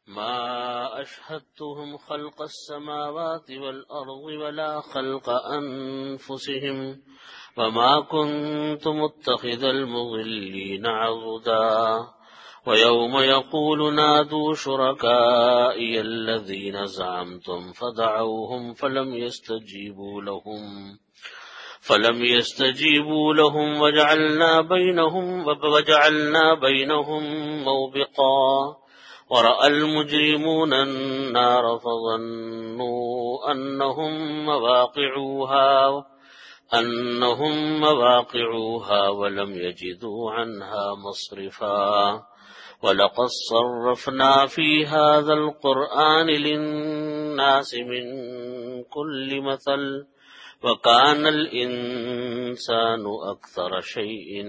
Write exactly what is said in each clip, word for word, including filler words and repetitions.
ما أشهدتهم خلق السماوات والأرض ولا خلق أنفسهم وما كنت متخذ المضلين عضدا ويوم يقول نادوا شركائي الذين زعمتم فدعوهم فلم يستجيبوا لهم فلم يستجيبوا لهم وجعلنا بينهم وجعلنا بينهم موبقا ورأى المجرمون النار فظنوا أنهم مواقعوها أنهم مواقعوها ولم يجدوا عنها مصرفا ولقد صرفنا في هذا القرآن للناس من كل مثل وكان الإنسان أكثر شيء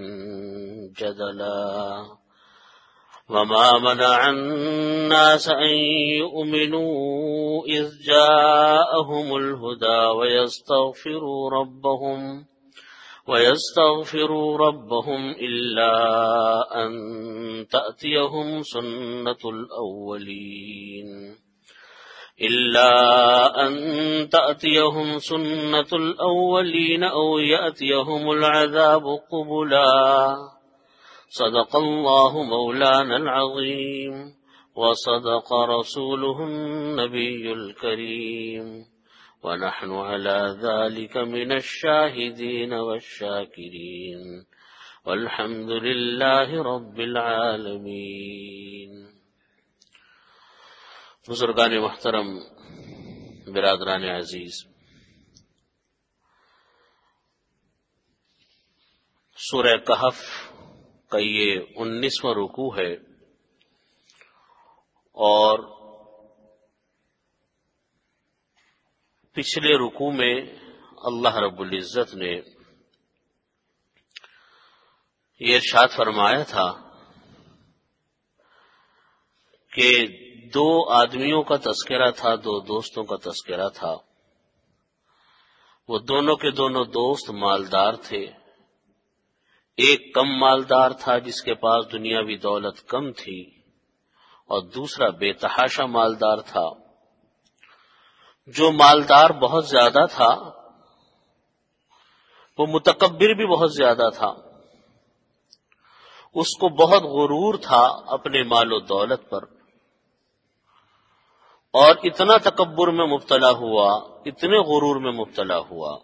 جدلا وما منع الناس أن يؤمنوا إذ جاءهم الهدى ويستغفروا ربهم ويستغفروا ربهم إلا أن تأتيهم سنة الأولين إلا أن تأتيهم سنة الأولين أو يأتيهم العذاب قبلا صدق الله مولانا العظيم وصدق رسوله النبي الكريم ونحن على ذلك من الشاهدين والشاكرين والحمد لله رب العالمين. بزرگان محترم، برادران عزیز، سورہ کہف کا یہ انیسواں رکوع ہے اور پچھلے رکوع میں اللہ رب العزت نے یہ ارشاد فرمایا تھا کہ دو آدمیوں کا تذکرہ تھا، دو دوستوں کا تذکرہ تھا. وہ دونوں کے دونوں دوست مالدار تھے. ایک کم مالدار تھا جس کے پاس دنیاوی دولت کم تھی، اور دوسرا بے تحاشا مالدار تھا. جو مالدار بہت زیادہ تھا وہ متکبر بھی بہت زیادہ تھا. اس کو بہت غرور تھا اپنے مال و دولت پر، اور اتنا تکبر میں مبتلا ہوا، اتنے غرور میں مبتلا ہوا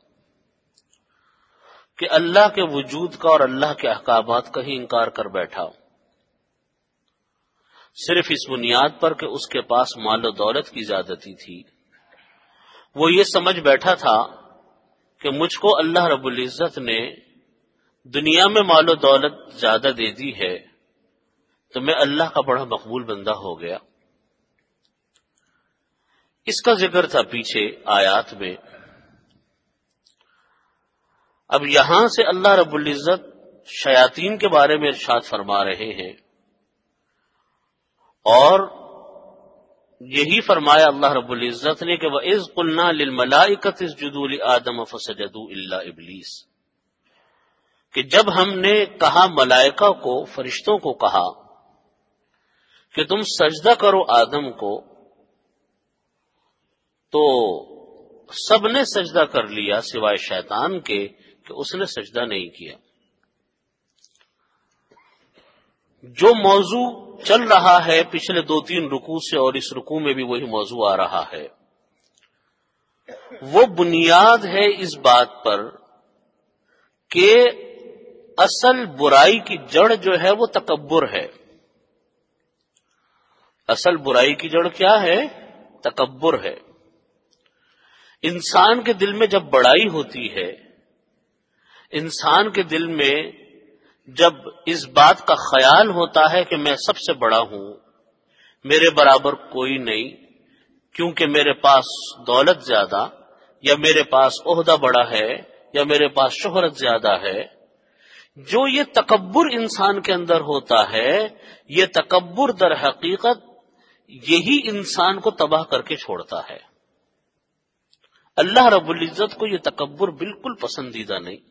کہ اللہ کے وجود کا اور اللہ کے احکامات کا ہی انکار کر بیٹھا، صرف اس بنیاد پر کہ اس کے پاس مال و دولت کی زیادتی تھی. وہ یہ سمجھ بیٹھا تھا کہ مجھ کو اللہ رب العزت نے دنیا میں مال و دولت زیادہ دے دی ہے تو میں اللہ کا بڑا مقبول بندہ ہو گیا. اس کا ذکر تھا پیچھے آیات میں. اب یہاں سے اللہ رب العزت شیاطین کے بارے میں ارشاد فرما رہے ہیں، اور یہی فرمایا اللہ رب العزت نے کہ وَإِذْ قُلْنَا لِلْمَلَائِكَةِ اسْجُدُوا لِآدَمَ فَسَجَدُوا إِلَّا إِبْلِيسَ، کہ جب ہم نے کہا ملائکہ کو، فرشتوں کو کہا کہ تم سجدہ کرو آدم کو، تو سب نے سجدہ کر لیا سوائے شیطان کے کہ اس نے سجدہ نہیں کیا. جو موضوع چل رہا ہے پچھلے دو تین رکوع سے، اور اس رکوع میں بھی وہی موضوع آ رہا ہے، وہ بنیاد ہے اس بات پر کہ اصل برائی کی جڑ جو ہے وہ تکبر ہے. اصل برائی کی جڑ کیا ہے؟ تکبر ہے. انسان کے دل میں جب بڑائی ہوتی ہے، انسان کے دل میں جب اس بات کا خیال ہوتا ہے کہ میں سب سے بڑا ہوں، میرے برابر کوئی نہیں، کیونکہ میرے پاس دولت زیادہ، یا میرے پاس عہدہ بڑا ہے، یا میرے پاس شہرت زیادہ ہے، جو یہ تکبر انسان کے اندر ہوتا ہے، یہ تکبر در حقیقت یہی انسان کو تباہ کر کے چھوڑتا ہے. اللہ رب العزت کو یہ تکبر بالکل پسندیدہ نہیں.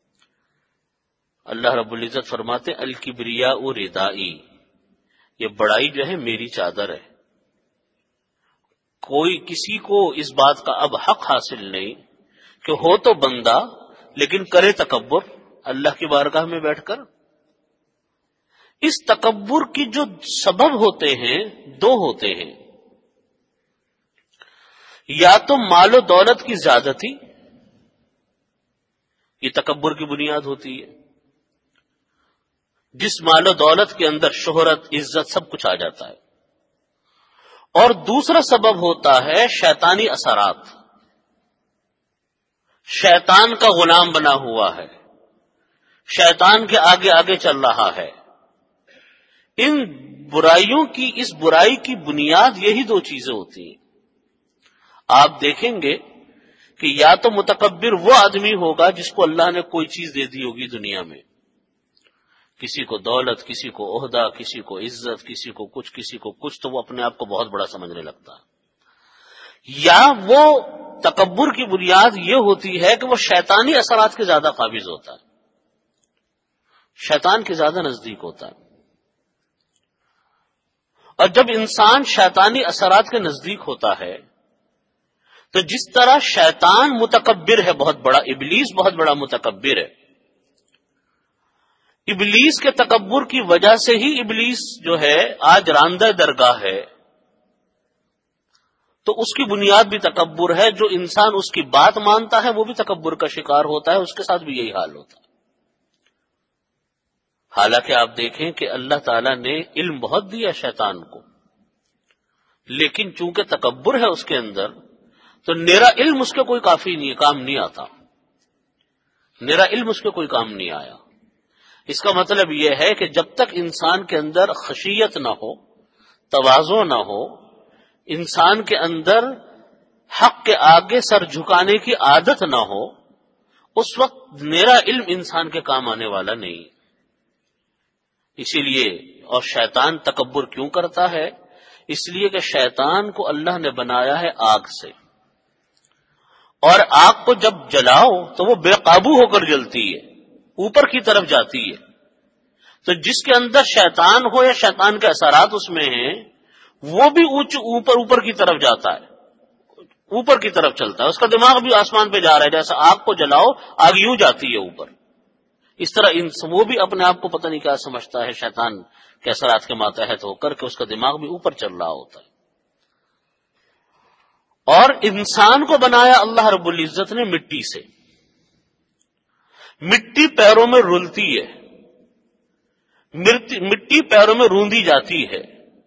اللہ رب العزت فرماتے الکبریاء ردائی، یہ بڑائی جو ہے میری چادر ہے. کوئی کسی کو اس بات کا اب حق حاصل نہیں کہ ہو تو بندہ لیکن کرے تکبر اللہ کی بارگاہ میں بیٹھ کر. اس تکبر کی جو سبب ہوتے ہیں دو ہوتے ہیں. یا تو مال و دولت کی زیادتی، یہ تکبر کی بنیاد ہوتی ہے. جس مال و دولت کے اندر شہرت، عزت سب کچھ آ جاتا ہے. اور دوسرا سبب ہوتا ہے شیطانی اثرات. شیطان کا غلام بنا ہوا ہے، شیطان کے آگے آگے چل رہا ہے. ان برائیوں کی، اس برائی کی بنیاد یہی دو چیزیں ہوتی ہیں. آپ دیکھیں گے کہ یا تو متکبر وہ آدمی ہوگا جس کو اللہ نے کوئی چیز دے دی ہوگی دنیا میں، کسی کو دولت، کسی کو عہدہ، کسی کو عزت، کسی کو کچھ کسی کو کچھ، تو وہ اپنے آپ کو بہت بڑا سمجھنے لگتا ہے. یا وہ تکبر کی بنیاد یہ ہوتی ہے کہ وہ شیطانی اثرات کے زیادہ قابض ہوتا ہے، شیطان کے زیادہ نزدیک ہوتا ہے. اور جب انسان شیطانی اثرات کے نزدیک ہوتا ہے تو جس طرح شیطان متکبر ہے، بہت بڑا، ابلیس بہت بڑا متکبر ہے. ابلیس کے تکبر کی وجہ سے ہی ابلیس جو ہے آج راندہ درگاہ ہے. تو اس کی بنیاد بھی تکبر ہے. جو انسان اس کی بات مانتا ہے وہ بھی تکبر کا شکار ہوتا ہے، اس کے ساتھ بھی یہی حال ہوتا ہے. حالانکہ آپ دیکھیں کہ اللہ تعالیٰ نے علم بہت دیا شیطان کو، لیکن چونکہ تکبر ہے اس کے اندر تو میرا علم اس کے کوئی کافی نہیں، کام نہیں آتا. میرا علم اس کے کوئی کام نہیں آیا. اس کا مطلب یہ ہے کہ جب تک انسان کے اندر خشیت نہ ہو، تواضع نہ ہو، انسان کے اندر حق کے آگے سر جھکانے کی عادت نہ ہو، اس وقت میرا علم انسان کے کام آنے والا نہیں. اسی لیے اور شیطان تکبر کیوں کرتا ہے؟ اس لیے کہ شیطان کو اللہ نے بنایا ہے آگ سے، اور آگ کو جب جلاؤ تو وہ بے قابو ہو کر جلتی ہے، اوپر کی طرف جاتی ہے. تو جس کے اندر شیطان ہو یا شیطان کے اثرات اس میں ہیں، وہ بھی اونچ اوپر اوپر کی طرف جاتا ہے، اوپر کی طرف چلتا ہے. اس کا دماغ بھی آسمان پہ جا رہا ہے. جیسا آگ کو جلاؤ آگ یوں جاتی ہے اوپر، اس طرح وہ بھی اپنے آپ کو پتہ نہیں کیا سمجھتا ہے شیطان کے اثرات کے ماتحت ہو کر کے اس کا دماغ بھی اوپر چل رہا ہوتا ہے. اور انسان کو بنایا اللہ رب العزت نے مٹی سے. مٹی پیروں میں رلتی ہے، مٹی پیروں میں روندی جاتی ہے.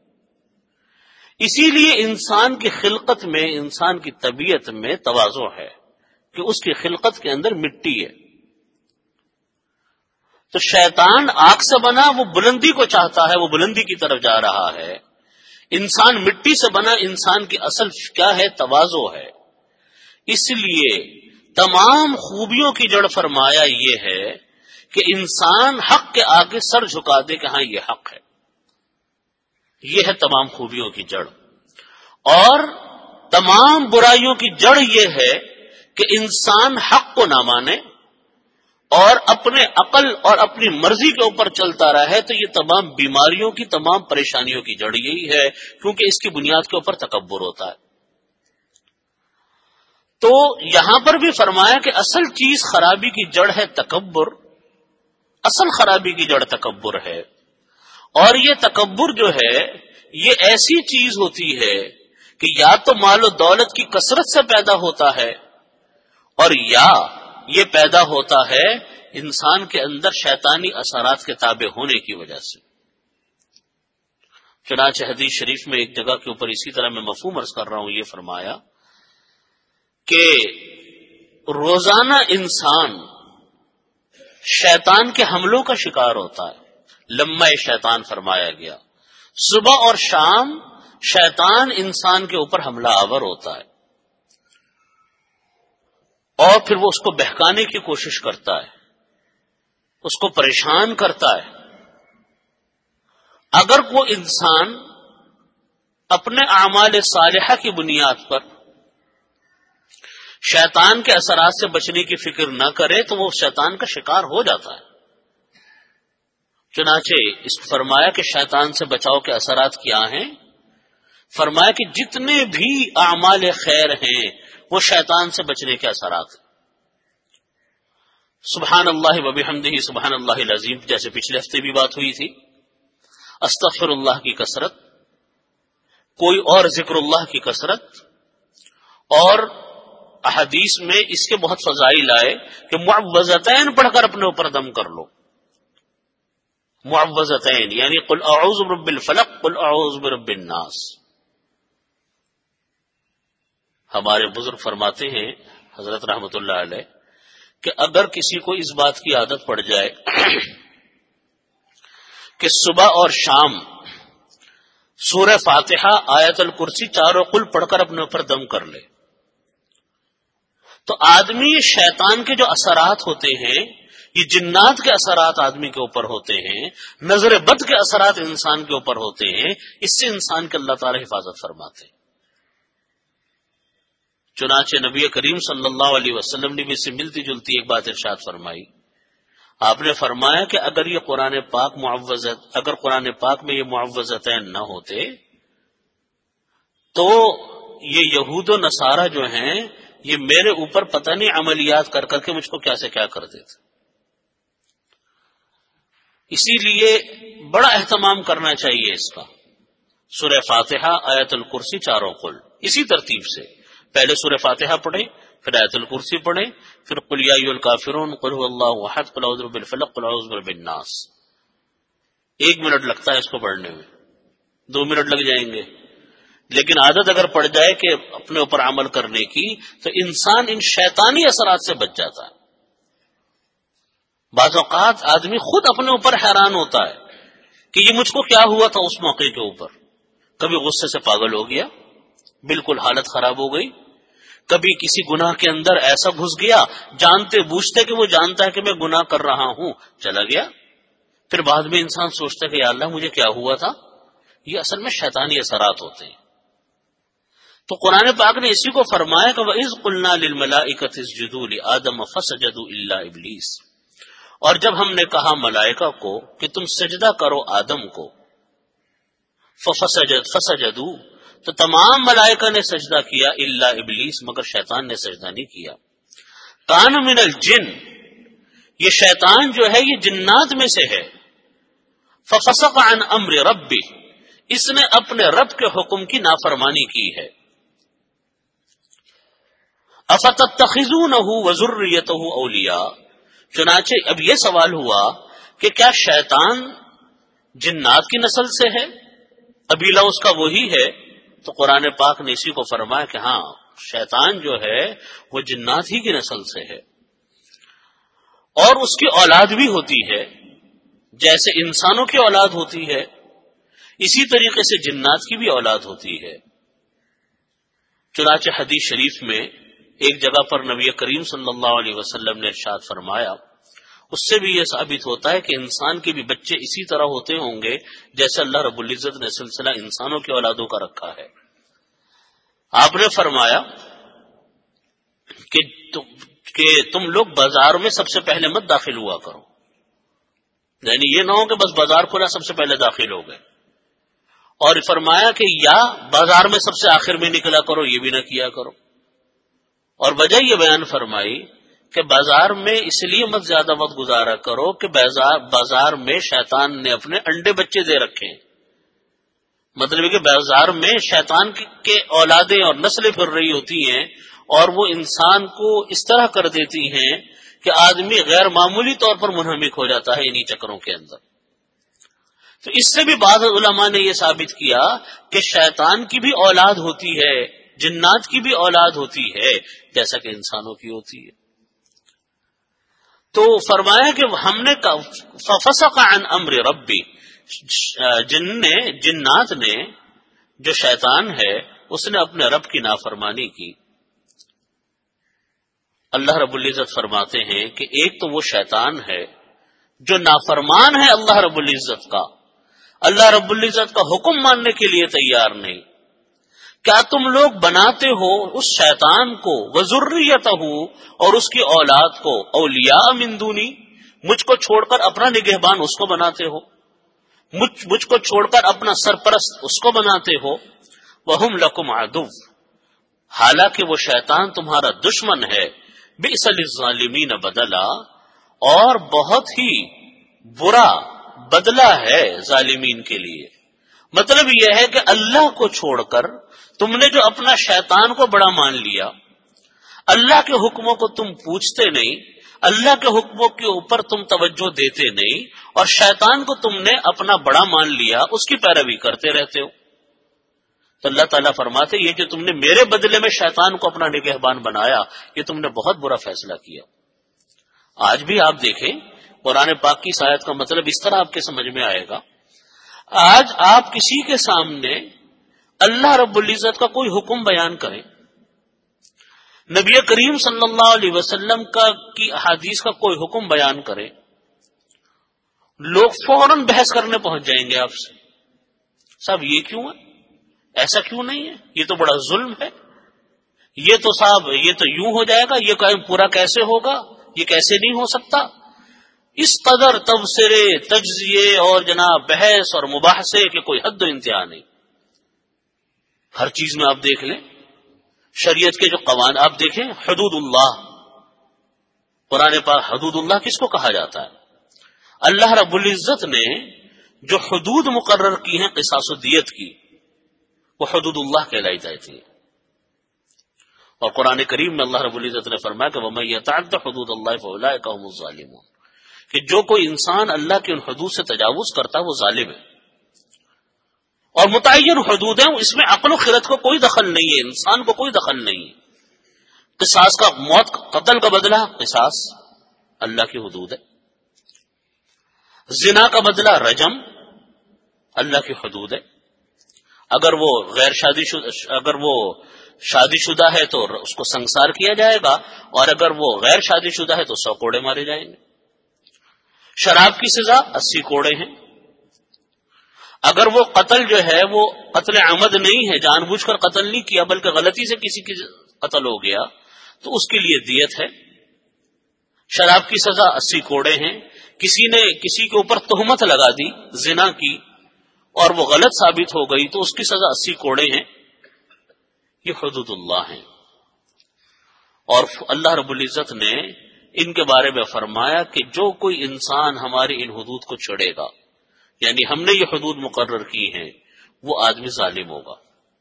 اسی لیے انسان کی خلقت میں، انسان کی طبیعت میں تواضع ہے کہ اس کی خلقت کے اندر مٹی ہے. تو شیطان آگ سے بنا، وہ بلندی کو چاہتا ہے، وہ بلندی کی طرف جا رہا ہے. انسان مٹی سے بنا، انسان کی اصل کیا ہے؟ تواضع ہے. اس لیے تمام خوبیوں کی جڑ فرمایا یہ ہے کہ انسان حق کے آگے سر جھکا دے کہ ہاں یہ حق ہے. یہ ہے تمام خوبیوں کی جڑ. اور تمام برائیوں کی جڑ یہ ہے کہ انسان حق کو نہ مانے اور اپنے عقل اور اپنی مرضی کے اوپر چلتا رہے. تو یہ تمام بیماریوں کی، تمام پریشانیوں کی جڑ یہی ہے، کیونکہ اس کی بنیاد کے اوپر تکبر ہوتا ہے. تو یہاں پر بھی فرمایا کہ اصل چیز خرابی کی جڑ ہے تکبر. اصل خرابی کی جڑ تکبر ہے. اور یہ تکبر جو ہے یہ ایسی چیز ہوتی ہے کہ یا تو مال و دولت کی کثرت سے پیدا ہوتا ہے، اور یا یہ پیدا ہوتا ہے انسان کے اندر شیطانی اثرات کے تابع ہونے کی وجہ سے. چنانچہ حدیث شریف میں ایک جگہ کے اوپر اسی طرح میں مفہوم عرض کر رہا ہوں، یہ فرمایا کہ روزانہ انسان شیطان کے حملوں کا شکار ہوتا ہے. لمحہ شیطان فرمایا گیا، صبح اور شام شیطان انسان کے اوپر حملہ آور ہوتا ہے، اور پھر وہ اس کو بہکانے کی کوشش کرتا ہے، اس کو پریشان کرتا ہے. اگر وہ انسان اپنے اعمال صالحہ کی بنیاد پر شیطان کے اثرات سے بچنے کی فکر نہ کرے تو وہ شیطان کا شکار ہو جاتا ہے. چنانچہ اس فرمایا کہ شیطان سے بچاؤ کے اثرات کیا ہیں؟ فرمایا کہ جتنے بھی اعمال خیر ہیں وہ شیطان سے بچنے کے اثرات ہیں. سبحان اللہ و بحمدہ سبحان اللہ العظیم جیسے پچھلے ہفتے بھی بات ہوئی تھی، استغفر اللہ کی کثرت، کوئی اور ذکر اللہ کی کثرت، اور احادیث میں اس کے بہت فضائل آئے کہ معوذتین پڑھ کر اپنے اوپر دم کر لو. معوذتین یعنی قل اعوذ برب الفلق قل اعوذ برب الناس. ہمارے بزرگ فرماتے ہیں حضرت رحمت اللہ علیہ کہ اگر کسی کو اس بات کی عادت پڑ جائے کہ صبح اور شام سورہ فاتحہ آیت الکرسی چاروں قل پڑھ کر اپنے اوپر دم کر لے، تو آدمی شیطان کے جو اثرات ہوتے ہیں، یہ جنات کے اثرات آدمی کے اوپر ہوتے ہیں، نظر بد کے اثرات انسان کے اوپر ہوتے ہیں، اس سے انسان کے اللہ تعالی حفاظت فرماتے ہیں. چنانچہ نبی کریم صلی اللہ علیہ وسلم نے بھی اس سے ملتی جلتی ایک بات ارشاد فرمائی. آپ نے فرمایا کہ اگر یہ قرآن پاک معوذت اگر قرآن پاک میں یہ معوذتین نہ ہوتے تو یہ یہود و نصارہ جو ہیں یہ میرے اوپر پتہ نہیں عملیات کر کر کے مجھ کو کیا سے کیا کر دیتے. اسی لیے بڑا اہتمام کرنا چاہیے اس کا. سورہ فاتحہ آیت الکرسی چاروں قل اسی ترتیب سے پہلے سورہ فاتحہ پڑھیں، پھر آیت الکرسی پڑھیں، پھر قل یا ایھا الکافرون قل هو اللہ احد قل اعوذ برب الفلق قل اعوذ برب الناس. ایک منٹ لگتا ہے اس کو پڑھنے میں، دو منٹ لگ جائیں گے، لیکن عادت اگر پڑ جائے کہ اپنے اوپر عمل کرنے کی تو انسان ان شیطانی اثرات سے بچ جاتا ہے. بعض اوقات آدمی خود اپنے اوپر حیران ہوتا ہے کہ یہ مجھ کو کیا ہوا تھا اس موقع کے اوپر. کبھی غصے سے پاگل ہو گیا، بالکل حالت خراب ہو گئی، کبھی کسی گناہ کے اندر ایسا گھس گیا جانتے بوجھتے کہ وہ جانتا ہے کہ میں گناہ کر رہا ہوں چلا گیا. پھر بعد میں انسان سوچتا ہے کہ یا اللہ مجھے کیا ہوا تھا. یہ اصل میں شیطانی اثرات ہوتے ہیں. تو قرآن پاک نے اسی کو فرمایا کہ وَإِذْ قُلْنَا لِلْمَلَائِكَةِ اسْجُدُوا لِآدَمَ فَسَجَدُوا إِلَّا إِبْلِيسَ. اور جب ہم نے کہا ملائکہ کو کہ تم سجدہ کرو آدم کو، فَفَسَجَدْ فَسَجَدُوا تو تمام ملائکہ نے سجدہ کیا الا ابلیس مگر شیطان نے سجدہ نہیں کیا. کان من الجن یہ شیطان جو ہے یہ جنات میں سے ہے. ففسق عن امر ربی اس نے اپنے رب کے حکم کی نافرمانی کی ہے. افتتخذونہ وذریتہ اولیاء چنانچہ اب یہ سوال ہوا کہ کیا شیطان جنات کی نسل سے ہے، قبیلہ اس کا وہی ہے؟ تو قرآن پاک نے اسی کو فرمایا کہ ہاں شیطان جو ہے وہ جنات ہی کی نسل سے ہے، اور اس کی اولاد بھی ہوتی ہے. جیسے انسانوں کی اولاد ہوتی ہے اسی طریقے سے جنات کی بھی اولاد ہوتی ہے. چنانچہ حدیث شریف میں ایک جگہ پر نبی کریم صلی اللہ علیہ وسلم نے ارشاد فرمایا، اس سے بھی یہ ثابت ہوتا ہے کہ انسان کے بھی بچے اسی طرح ہوتے ہوں گے جیسے اللہ رب العزت نے سلسلہ انسانوں کی اولادوں کا رکھا ہے. آپ نے فرمایا کہ کہ تم لوگ بازار میں سب سے پہلے مت داخل ہوا کرو، یعنی یہ نہ ہو کہ بس بازار کھلا سب سے پہلے داخل ہو گئے. اور فرمایا کہ یا بازار میں سب سے آخر میں نکلا کرو، یہ بھی نہ کیا کرو. اور وجہ یہ بیان فرمائی کہ بازار میں اس لیے مت زیادہ وقت گزارا کرو کہ بازار بازار میں شیطان نے اپنے انڈے بچے دے رکھے ہیں. مطلب کہ بازار میں شیطان کے اولادیں اور نسلیں پھر رہی ہوتی ہیں اور وہ انسان کو اس طرح کر دیتی ہیں کہ آدمی غیر معمولی طور پر منہمک ہو جاتا ہے انہی چکروں کے اندر. تو اس سے بھی بعض علماء نے یہ ثابت کیا کہ شیطان کی بھی اولاد ہوتی ہے، جنات کی بھی اولاد ہوتی ہے جیسا کہ انسانوں کی ہوتی ہے. تو فرمایا کہ ہم نے ففسق عن امر ربی، جن نے جنات نے جو شیطان ہے اس نے اپنے رب کی نافرمانی کی. اللہ رب العزت فرماتے ہیں کہ ایک تو وہ شیطان ہے جو نافرمان ہے اللہ رب العزت کا، اللہ رب العزت کا حکم ماننے کے لیے تیار نہیں. کیا تم لوگ بناتے ہو اس شیطان کو وذریتہ اور اس کی اولاد کو اولیاء من دونی، مجھ کو چھوڑ کر اپنا نگہبان اس کو بناتے ہو، مجھ, مجھ کو چھوڑ کر اپنا سرپرست اس کو بناتے ہو. وَهُمْ لَكُمْ عَدُوٌّ، حالانکہ وہ شیطان تمہارا دشمن ہے، بئس للظالمین بدلا، اور بہت ہی برا بدلہ ہے ظالمین کے لیے۔ مطلب یہ ہے کہ اللہ کو چھوڑ کر تم نے جو اپنا شیطان کو بڑا مان لیا، اللہ کے حکموں کو تم پوچھتے نہیں، اللہ کے حکموں کے اوپر تم توجہ دیتے نہیں، اور شیطان کو تم نے اپنا بڑا مان لیا، اس کی پیروی کرتے رہتے ہو، تو اللہ تعالیٰ فرماتے یہ جو تم نے میرے بدلے میں شیطان کو اپنا نگہبان بنایا، یہ تم نے بہت برا فیصلہ کیا۔ آج بھی آپ دیکھیں قرآن پاک کی اس آیت کا مطلب اس طرح آپ کے سمجھ میں آئے گا، آج آپ کسی کے سامنے اللہ رب العزت کا کوئی حکم بیان کریں، نبی کریم صلی اللہ علیہ وسلم کا کی احادیث کا کوئی حکم بیان کریں، لوگ فوراً بحث کرنے پہنچ جائیں گے آپ سے، صاحب یہ کیوں ہے، ایسا کیوں نہیں ہے، یہ تو بڑا ظلم ہے، یہ تو صاحب یہ تو یوں ہو جائے گا، یہ پورا کیسے ہوگا، یہ کیسے نہیں ہو سکتا۔ اس قدر تبصرے، تجزیے اور جناب بحث اور مباحثے کہ کوئی حد و انتہا نہیں۔ ہر چیز میں آپ دیکھ لیں، شریعت کے جو قوانین آپ دیکھیں، حدود اللہ، قرآن پاک حدود اللہ کس کو کہا جاتا ہے؟ اللہ رب العزت نے جو حدود مقرر کی ہیں قصاص و دیت کی، وہ حدود اللہ کہلائی جاتی ہے۔ اور قرآن کریم میں اللہ رب العزت نے فرمایا کہ وَمَن يَتَعَدَّ حُدُودَ اللَّهِ فَأُولَٰئِكَ هُمُ الظَّالِمُونَ، کہ جو کوئی انسان اللہ کی ان حدود سے تجاوز کرتا ہے وہ ظالم ہے۔ اور متعین حدود ہیں، اس میں عقل و خرد کو کوئی دخل نہیں ہے، انسان کو کوئی دخل نہیں ہے۔ قصاص کا موت قتل کا بدلہ قصاص اللہ کی حدود ہے، زنا کا بدلہ رجم اللہ کی حدود ہے، اگر وہ غیر شادی شدہ اگر وہ شادی شدہ ہے تو اس کو سنسار کیا جائے گا، اور اگر وہ غیر شادی شدہ ہے تو سو کوڑے مارے جائیں گے۔ شراب کی سزا اسی کوڑے ہیں، اگر وہ قتل جو ہے وہ قتل عمد نہیں ہے، جان بوجھ کر قتل نہیں کیا بلکہ غلطی سے کسی کی قتل ہو گیا تو اس کے لیے دیت ہے۔ شراب کی سزا اسی کوڑے ہیں، کسی نے کسی کے اوپر تہمت لگا دی زنا کی اور وہ غلط ثابت ہو گئی تو اس کی سزا اسی کوڑے ہیں۔ یہ حدود اللہ ہیں، اور اللہ رب العزت نے ان کے بارے میں فرمایا کہ جو کوئی انسان ہماری ان حدود کو چھڑے گا، یعنی ہم نے یہ حدود مقرر کی ہیں، وہ آدمی ظالم ہوگا۔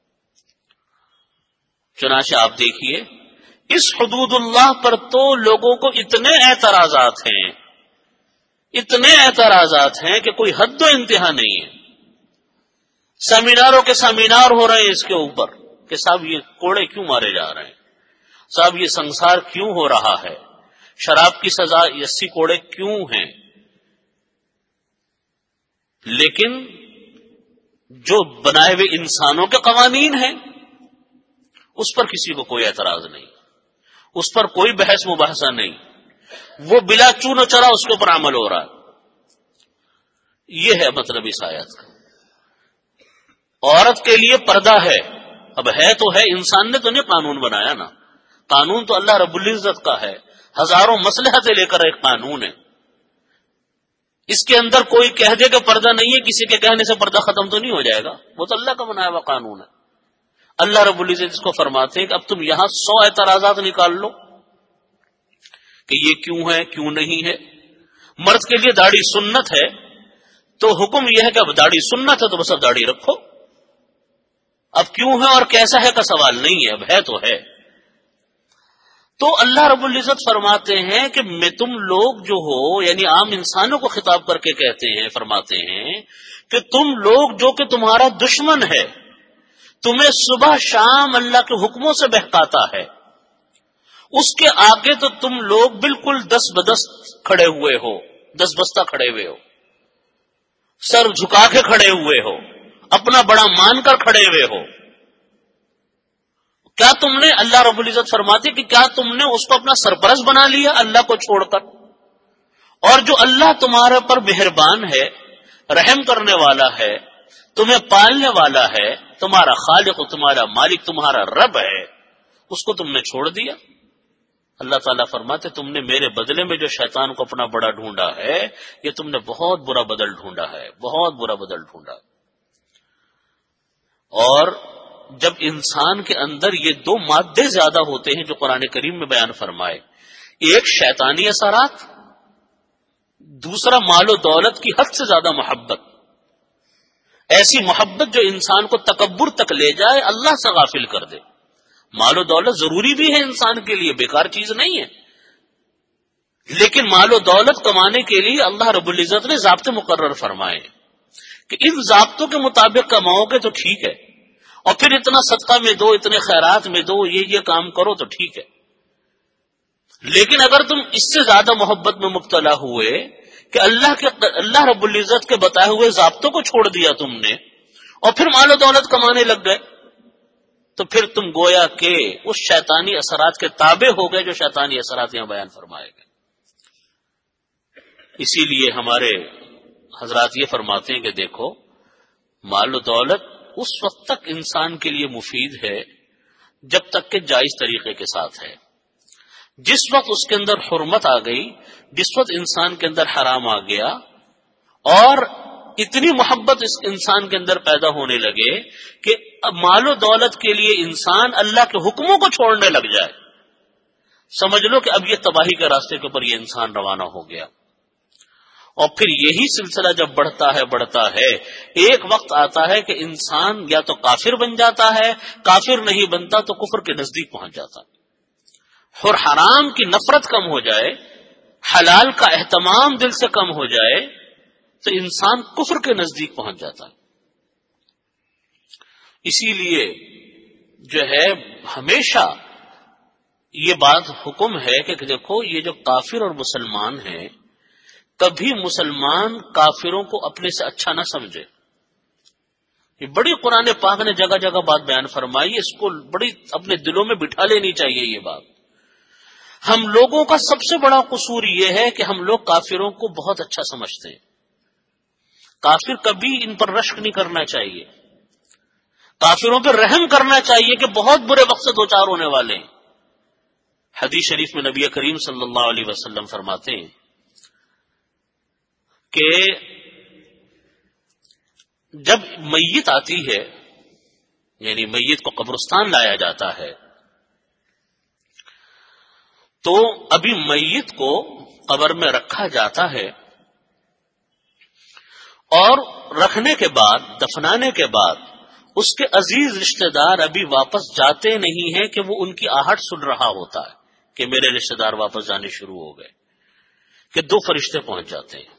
چنانچہ آپ دیکھیے اس حدود اللہ پر تو لوگوں کو اتنے اعتراضات ہیں، اتنے اعتراضات ہیں کہ کوئی حد و انتہا نہیں ہے۔ سیمیناروں کے سیمینار ہو رہے ہیں اس کے اوپر کہ صاحب یہ کوڑے کیوں مارے جا رہے ہیں، صاحب یہ سنسار کیوں ہو رہا ہے، شراب کی سزا اسی کوڑے کیوں ہیں، لیکن جو بنائے ہوئے انسانوں کے قوانین ہیں اس پر کسی کو کوئی اعتراض نہیں، اس پر کوئی بحث مباحثہ نہیں، وہ بلا چون و چرا اس کے اوپر عمل ہو رہا ہے۔ یہ ہے مطلب اس آیت کا۔ عورت کے لیے پردہ ہے، اب ہے تو ہے، انسان نے تو نہیں قانون بنایا نا، قانون تو اللہ رب العزت کا ہے، ہزاروں مصلحتیں لے کر ایک قانون ہے، اس کے اندر کوئی کہہ دے کہ پردہ نہیں ہے، کسی کے کہنے سے پردہ ختم تو نہیں ہو جائے گا، وہ تو اللہ کا بنایا ہوا قانون ہے۔ اللہ رب العزت اس کو فرماتے ہیں کہ اب تم یہاں سو اعتراضات نکال لو کہ یہ کیوں ہے کیوں نہیں ہے۔ مرد کے لیے داڑھی سنت ہے تو حکم یہ ہے کہ اب داڑھی سنت ہے تو بس اب داڑھی رکھو، اب کیوں ہے اور کیسا ہے کا سوال نہیں ہے، اب ہے تو ہے۔ تو اللہ رب العزت فرماتے ہیں کہ میں تم لوگ جو ہو، یعنی عام انسانوں کو خطاب کر کے کہتے ہیں، فرماتے ہیں کہ تم لوگ جو کہ تمہارا دشمن ہے، تمہیں صبح شام اللہ کے حکموں سے بہکاتا ہے، اس کے آگے تو تم لوگ بالکل دس بدست کھڑے ہوئے ہو، دس بستہ کھڑے ہوئے ہو، سر جھکا کے کھڑے ہوئے ہو، اپنا بڑا مان کر کھڑے ہوئے ہو۔ کیا تم نے، اللہ رب العزت فرماتے کہ کیا تم نے اس کو اپنا سرپرست بنا لیا اللہ کو چھوڑ کر؟ اور جو اللہ تمہارے پر مہربان ہے، رحم کرنے والا ہے، تمہیں پالنے والا ہے، تمہارا خالق و تمہارا مالک تمہارا رب ہے، اس کو تم نے چھوڑ دیا۔ اللہ تعالیٰ فرماتے تم نے میرے بدلے میں جو شیطان کو اپنا بڑا ڈھونڈا ہے، یہ تم نے بہت برا بدل ڈھونڈا ہے، بہت برا بدل ڈھونڈا۔ اور جب انسان کے اندر یہ دو مادے زیادہ ہوتے ہیں جو قرآن کریم میں بیان فرمائے، ایک شیطانی اثرات، دوسرا مال و دولت کی حد سے زیادہ محبت، ایسی محبت جو انسان کو تکبر تک لے جائے، اللہ سے غافل کر دے۔ مال و دولت ضروری بھی ہے انسان کے لیے، بیکار چیز نہیں ہے، لیکن مال و دولت کمانے کے لیے اللہ رب العزت نے ضابطے مقرر فرمائے کہ ان ضابطوں کے مطابق کماؤ گے تو ٹھیک ہے، اور پھر اتنا صدقہ میں دو، اتنے خیرات میں دو، یہ یہ کام کرو تو ٹھیک ہے۔ لیکن اگر تم اس سے زیادہ محبت میں مبتلا ہوئے کہ اللہ کے اللہ رب العزت کے بتائے ہوئے ضابطوں کو چھوڑ دیا تم نے اور پھر مال و دولت کمانے لگ گئے، تو پھر تم گویا کہ اس شیطانی اثرات کے تابع ہو گئے جو شیطانی اثرات یہاں بیان فرمائے گئے۔ اسی لیے ہمارے حضرات یہ فرماتے ہیں کہ دیکھو، مال و دولت اس وقت تک انسان کے لیے مفید ہے جب تک کہ جائز طریقے کے ساتھ ہے۔ جس وقت اس کے اندر حرمت آ گئی، جس وقت انسان کے اندر حرام آ گیا اور اتنی محبت اس انسان کے اندر پیدا ہونے لگے کہ اب مال و دولت کے لیے انسان اللہ کے حکموں کو چھوڑنے لگ جائے، سمجھ لو کہ اب یہ تباہی کے راستے کے اوپر یہ انسان روانہ ہو گیا۔ اور پھر یہی سلسلہ جب بڑھتا ہے بڑھتا ہے ایک وقت آتا ہے کہ انسان یا تو کافر بن جاتا ہے، کافر نہیں بنتا تو کفر کے نزدیک پہنچ جاتا ہے، اور حرام کی نفرت کم ہو جائے، حلال کا اہتمام دل سے کم ہو جائے تو انسان کفر کے نزدیک پہنچ جاتا ہے۔ اسی لیے جو ہے ہمیشہ یہ بات حکم ہے کہ دیکھو، یہ جو کافر اور مسلمان ہیں، کبھی مسلمان کافروں کو اپنے سے اچھا نہ سمجھے۔ یہ بڑی قرآن پاک نے جگہ جگہ بات بیان فرمائی، اس کو بڑی اپنے دلوں میں بٹھا لینی چاہیے یہ بات۔ ہم لوگوں کا سب سے بڑا قصور یہ ہے کہ ہم لوگ کافروں کو بہت اچھا سمجھتے ہیں۔ کافر کبھی ان پر رشک نہیں کرنا چاہیے، کافروں پہ رحم کرنا چاہیے کہ بہت برے وقت سے دو چار ہونے والے ہیں۔ حدیث شریف میں نبی کریم صلی اللہ علیہ وسلم فرماتے ہیں کہ جب میت آتی ہے، یعنی میت کو قبرستان لایا جاتا ہے، تو ابھی میت کو قبر میں رکھا جاتا ہے، اور رکھنے کے بعد، دفنانے کے بعد اس کے عزیز رشتہ دار ابھی واپس جاتے نہیں ہیں کہ وہ ان کی آہٹ سن رہا ہوتا ہے کہ میرے رشتہ دار واپس جانے شروع ہو گئے، کہ دو فرشتے پہنچ جاتے ہیں،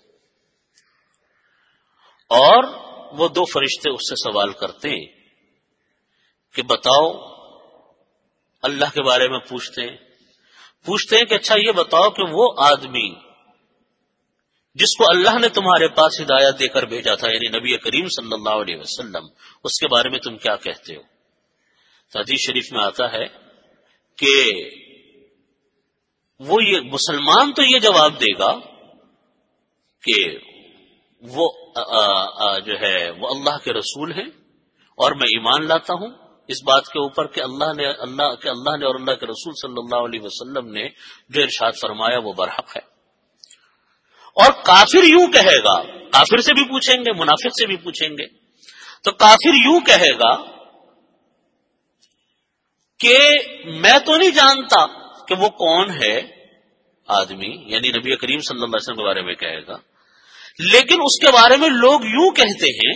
اور وہ دو فرشتے اس سے سوال کرتے ہیں کہ بتاؤ، اللہ کے بارے میں پوچھتے ہیں پوچھتے ہیں کہ اچھا یہ بتاؤ کہ وہ آدمی جس کو اللہ نے تمہارے پاس ہدایت دے کر بھیجا تھا، یعنی نبی کریم صلی اللہ علیہ وسلم، اس کے بارے میں تم کیا کہتے ہو؟ تو حدیث شریف میں آتا ہے کہ وہ یہ مسلمان تو یہ جواب دے گا کہ وہ آ آ جو ہے وہ اللہ کے رسول ہیں اور میں ایمان لاتا ہوں اس بات کے اوپر کہ اللہ نے اللہ کہ اللہ نے اور اللہ کے رسول صلی اللہ علیہ وسلم نے جو ارشاد فرمایا وہ برحق ہے۔ اور کافر یوں کہے گا، کافر سے بھی پوچھیں گے، منافق سے بھی پوچھیں گے، تو کافر یوں کہے گا کہ میں تو نہیں جانتا کہ وہ کون ہے آدمی، یعنی نبی کریم صلی اللہ علیہ وسلم کے بارے میں کہے گا، لیکن اس کے بارے میں لوگ یوں کہتے ہیں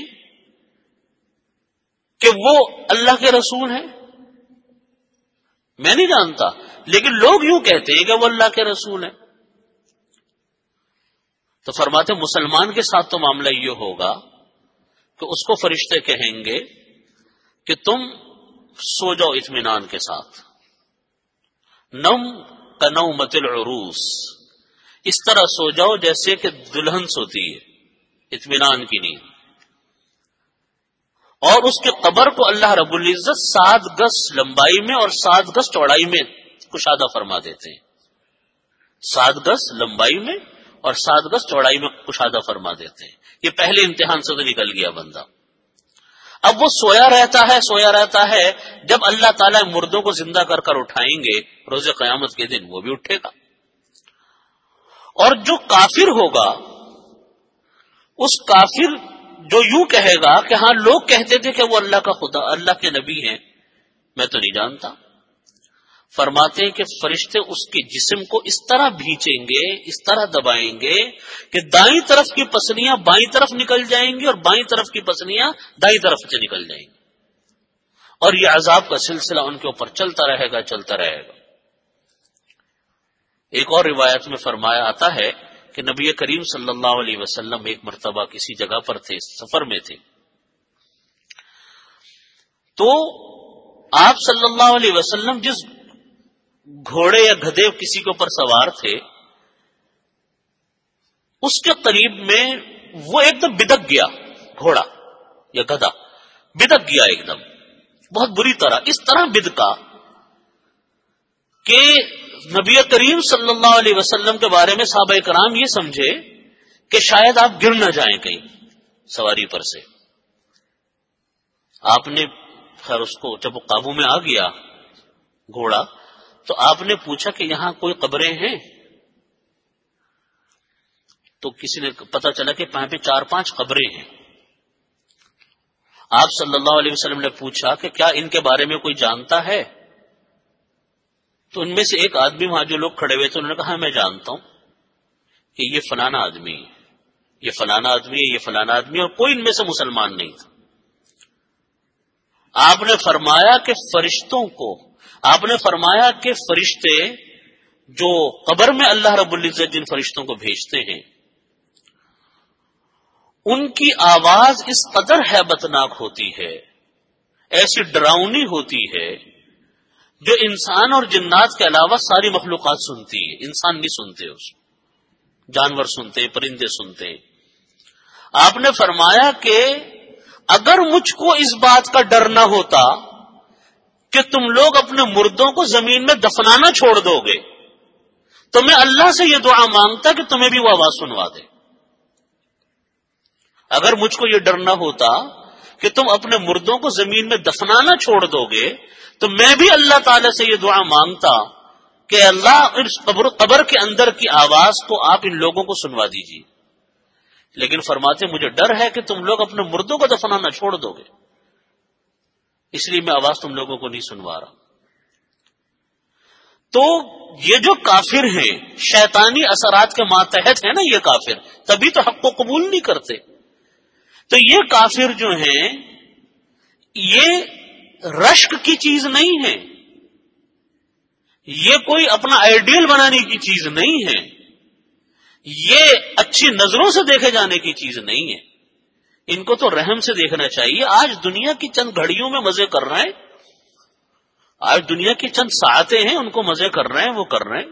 کہ وہ اللہ کے رسول ہیں۔ میں نہیں جانتا، لیکن لوگ یوں کہتے ہیں کہ وہ اللہ کے رسول ہیں۔ تو فرماتے مسلمان کے ساتھ تو معاملہ یہ ہوگا کہ اس کو فرشتے کہیں گے کہ تم سو جاؤ اطمینان کے ساتھ، نم کنومت العروس، اس طرح سو جاؤ جیسے کہ دلہن سوتی ہے، اطمینان کی نیند۔ اور اس کے قبر کو اللہ رب العزت سات گز لمبائی میں اور سات گز چوڑائی میں کشادہ فرما دیتے ہیں، سات گز لمبائی میں اور سات گز چوڑائی میں کشادہ فرما دیتے ہیں۔ یہ پہلے امتحان سے تو نکل گیا بندہ، اب وہ سویا رہتا ہے سویا رہتا ہے جب اللہ تعالیٰ مردوں کو زندہ کر کر اٹھائیں گے روز قیامت کے دن وہ بھی اٹھے گا۔ اور جو کافر ہوگا، اس کافر جو یوں کہے گا کہ ہاں لوگ کہتے تھے کہ وہ اللہ کا خدا، اللہ کے نبی ہیں، میں تو نہیں جانتا. فرماتے ہیں کہ فرشتے اس کے جسم کو اس طرح بھینچیں گے، اس طرح دبائیں گے کہ دائیں طرف کی پسلیاں بائیں طرف نکل جائیں گی اور بائیں طرف کی پسلیاں دائیں طرف سے نکل جائیں گی، اور یہ عذاب کا سلسلہ ان کے اوپر چلتا رہے گا چلتا رہے گا. ایک اور روایت میں فرمایا آتا ہے کہ نبی کریم صلی اللہ علیہ وسلم ایک مرتبہ کسی جگہ پر تھے، سفر میں تھے، تو آپ صلی اللہ علیہ وسلم جس گھوڑے یا گدھے کسی کے اوپر سوار تھے، اس کے قریب میں وہ ایک دم بدک گیا، گھوڑا یا گدھا بدک گیا ایک دم بہت بری طرح، اس طرح بدکا کہ نبی کریم صلی اللہ علیہ وسلم کے بارے میں صحابہ کرام یہ سمجھے کہ شاید آپ گر نہ جائیں کہیں سواری پر سے. آپ نے خیر اس کو جب وہ قابو میں آ گیا گھوڑا، تو آپ نے پوچھا کہ یہاں کوئی قبریں ہیں؟ تو کسی نے پتا چلا کہ وہاں پہ چار پانچ قبریں ہیں. آپ صلی اللہ علیہ وسلم نے پوچھا کہ کیا ان کے بارے میں کوئی جانتا ہے؟ تو ان میں سے ایک آدمی وہاں جو لوگ کھڑے ہوئے تھے انہوں نے کہا میں جانتا ہوں کہ یہ فلانا آدمی ہے، یہ فلانا آدمی ہے، یہ فلانا آدمی ہے، اور کوئی ان میں سے مسلمان نہیں تھا. آپ نے فرمایا کہ فرشتوں کو آپ نے فرمایا کہ فرشتے جو قبر میں اللہ رب العزت جن فرشتوں کو بھیجتے ہیں ان کی آواز اس قدر ہیبتناک ہوتی ہے، ایسی ڈراؤنی ہوتی ہے جو انسان اور جنات کے علاوہ ساری مخلوقات سنتی ہے. انسان نہیں سنتے، اس جانور سنتے، پرندے سنتے. آپ نے فرمایا کہ اگر مجھ کو اس بات کا ڈر نہ ہوتا کہ تم لوگ اپنے مردوں کو زمین میں دفنانا چھوڑ دو گے تو میں اللہ سے یہ دعا مانگتا کہ تمہیں بھی وہ آواز سنوا دے. اگر مجھ کو یہ ڈر نہ ہوتا کہ تم اپنے مردوں کو زمین میں دفنانا چھوڑ دو گے تو میں بھی اللہ تعالی سے یہ دعا مانگتا کہ اللہ اس قبر, قبر کے اندر کی آواز کو آپ ان لوگوں کو سنوا دیجیے. لیکن فرماتے مجھے ڈر ہے کہ تم لوگ اپنے مردوں کو دفنانا چھوڑ دو گے، اس لیے میں آواز تم لوگوں کو نہیں سنوا رہا. تو یہ جو کافر ہیں شیطانی اثرات کے ماتحت ہیں نا، یہ کافر تبھی تو حق کو قبول نہیں کرتے. تو یہ کافر جو ہیں یہ رشک کی چیز نہیں ہے، یہ کوئی اپنا آئیڈیل بنانے کی چیز نہیں ہے، یہ اچھی نظروں سے دیکھے جانے کی چیز نہیں ہے. ان کو تو رحم سے دیکھنا چاہیے. آج دنیا کی چند گھڑیوں میں مزے کر رہے ہیں، آج دنیا کی چند ساعتیں ہیں ان کو مزے کر رہے ہیں، وہ کر رہے ہیں.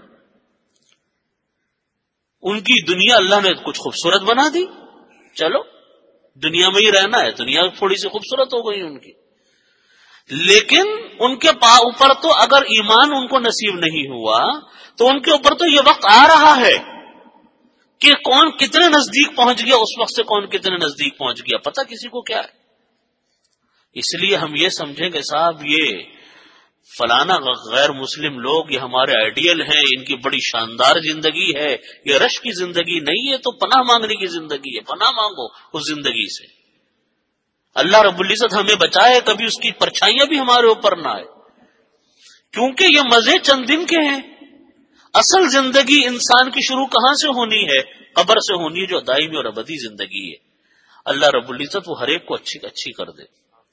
ان کی دنیا اللہ نے کچھ خوبصورت بنا دی، چلو دنیا میں ہی رہنا ہے، دنیا تھوڑی سی خوبصورت ہو گئی ان کی. لیکن ان کے پا اوپر تو اگر ایمان ان کو نصیب نہیں ہوا تو ان کے اوپر تو یہ وقت آ رہا ہے کہ کون کتنے نزدیک پہنچ گیا، اس وقت سے کون کتنے نزدیک پہنچ گیا پتہ کسی کو کیا ہے. اس لیے ہم یہ سمجھیں کہ صاحب یہ فلانا غیر مسلم لوگ یہ ہمارے آئیڈیل ہیں، ان کی بڑی شاندار زندگی ہے، یہ رش کی زندگی نہیں ہے، تو پناہ مانگنے کی زندگی ہے. پناہ مانگو اس زندگی سے، اللہ رب العزت ہمیں بچائے کبھی اس کی پرچھائیاں بھی ہمارے اوپر نہ آئے، کیونکہ یہ مزے چند دن کے ہیں. اصل زندگی انسان کی شروع کہاں سے ہونی ہے؟ قبر سے ہونی ہے، جو دائمی اور ابدی زندگی ہے. اللہ رب العزت وہ ہر ایک کو اچھی اچھی کر دے.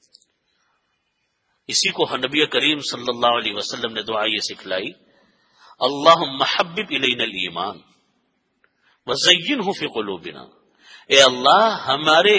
اسی کو نبی کریم صلی اللہ علیہ وسلم نے دعا یہ سکھلائی، اللہم حبب الینا الایمان وزینہ فی قلوبنا. اے اللہ ہمارے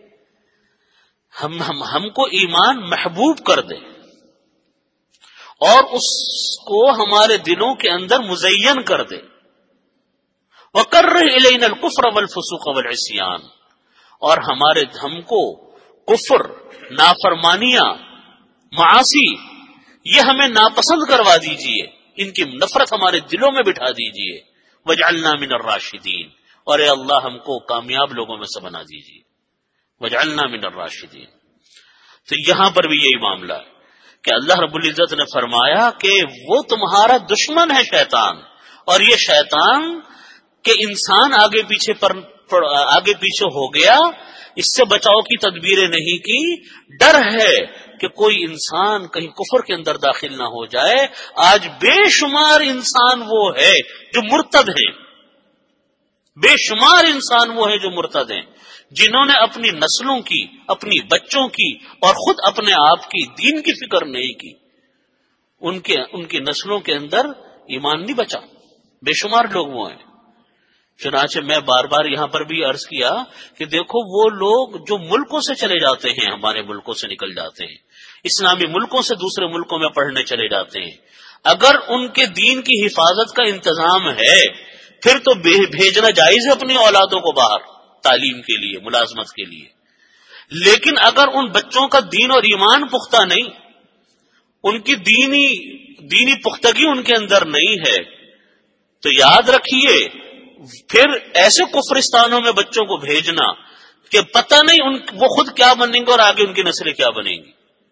ہم ہم ہم کو ایمان محبوب کر دے اور اس کو ہمارے دلوں کے اندر مزین کر دے. وکرہ الینا الکفر والفسوق والعصیان، اور ہمارے ہم کو کفر، نافرمانیاں، معاصی یہ ہمیں ناپسند کروا دیجئے، ان کی نفرت ہمارے دلوں میں بٹھا دیجئے. وجعلنا من الراشدین، اور اے اللہ ہم کو کامیاب لوگوں میں سے بنا دیجئے. وجعلنا من الراشدین. تو یہاں پر بھی یہی معاملہ ہے کہ اللہ رب العزت نے فرمایا کہ وہ تمہارا دشمن ہے شیطان، اور یہ شیطان کہ انسان آگے پیچھے پر آگے پیچھے ہو گیا، اس سے بچاؤ کی تدبیریں نہیں کی. ڈر ہے کہ کوئی انسان کہیں کفر کے اندر داخل نہ ہو جائے. آج بے شمار انسان وہ ہے جو مرتد ہیں، بے شمار انسان وہ ہے جو مرتد ہیں، جنہوں نے اپنی نسلوں کی، اپنی بچوں کی اور خود اپنے آپ کی دین کی فکر نہیں کی. ان کے ان کی نسلوں کے اندر ایمان نہیں بچا. بے شمار لوگ وہ ہیں. چنانچہ میں بار بار یہاں پر بھی عرض کیا کہ دیکھو وہ لوگ جو ملکوں سے چلے جاتے ہیں، ہمارے ملکوں سے نکل جاتے ہیں، اسلامی ملکوں سے دوسرے ملکوں میں پڑھنے چلے جاتے ہیں، اگر ان کے دین کی حفاظت کا انتظام ہے پھر تو بھیجنا جائز ہے اپنی اولادوں کو باہر تعلیم کے لیے، ملازمت کے لیے. لیکن اگر ان بچوں کا دین اور ایمان پختہ نہیں، ان کی دینی دینی پختگی ان کے اندر نہیں ہے، تو یاد رکھیے پھر ایسے کفرستانوں میں بچوں کو بھیجنا کہ پتہ نہیں ان وہ خود کیا بنیں گے اور آگے ان کی نسلیں کیا بنیں گی،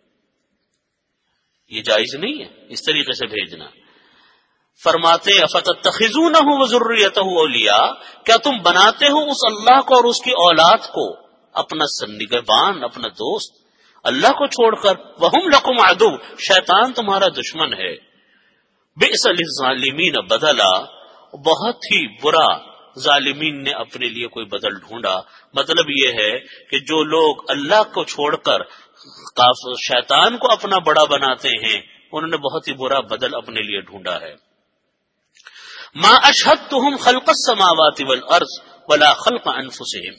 یہ جائز نہیں ہے اس طریقے سے بھیجنا. فرماتے افتتخذونہ وذریتہ اولیاء، کیا تم بناتے ہو اس اللہ کو اور اس کی اولاد کو اپنا نگہبان، اپنا دوست، اللہ کو چھوڑ کر. وہم لکم عدو، شیطان تمہارا دشمن ہے. بئس للظالمین بدلا، بہت ہی برا ظالمین نے اپنے لیے کوئی بدل ڈھونڈا. مطلب یہ ہے کہ جو لوگ اللہ کو چھوڑ کر شیطان کو اپنا بڑا بناتے ہیں انہوں نے بہت ہی برا بدل اپنے لیے ڈھونڈا ہے. ما اشہدتہم خلق السماوات والارض ولا خلق انفسہم،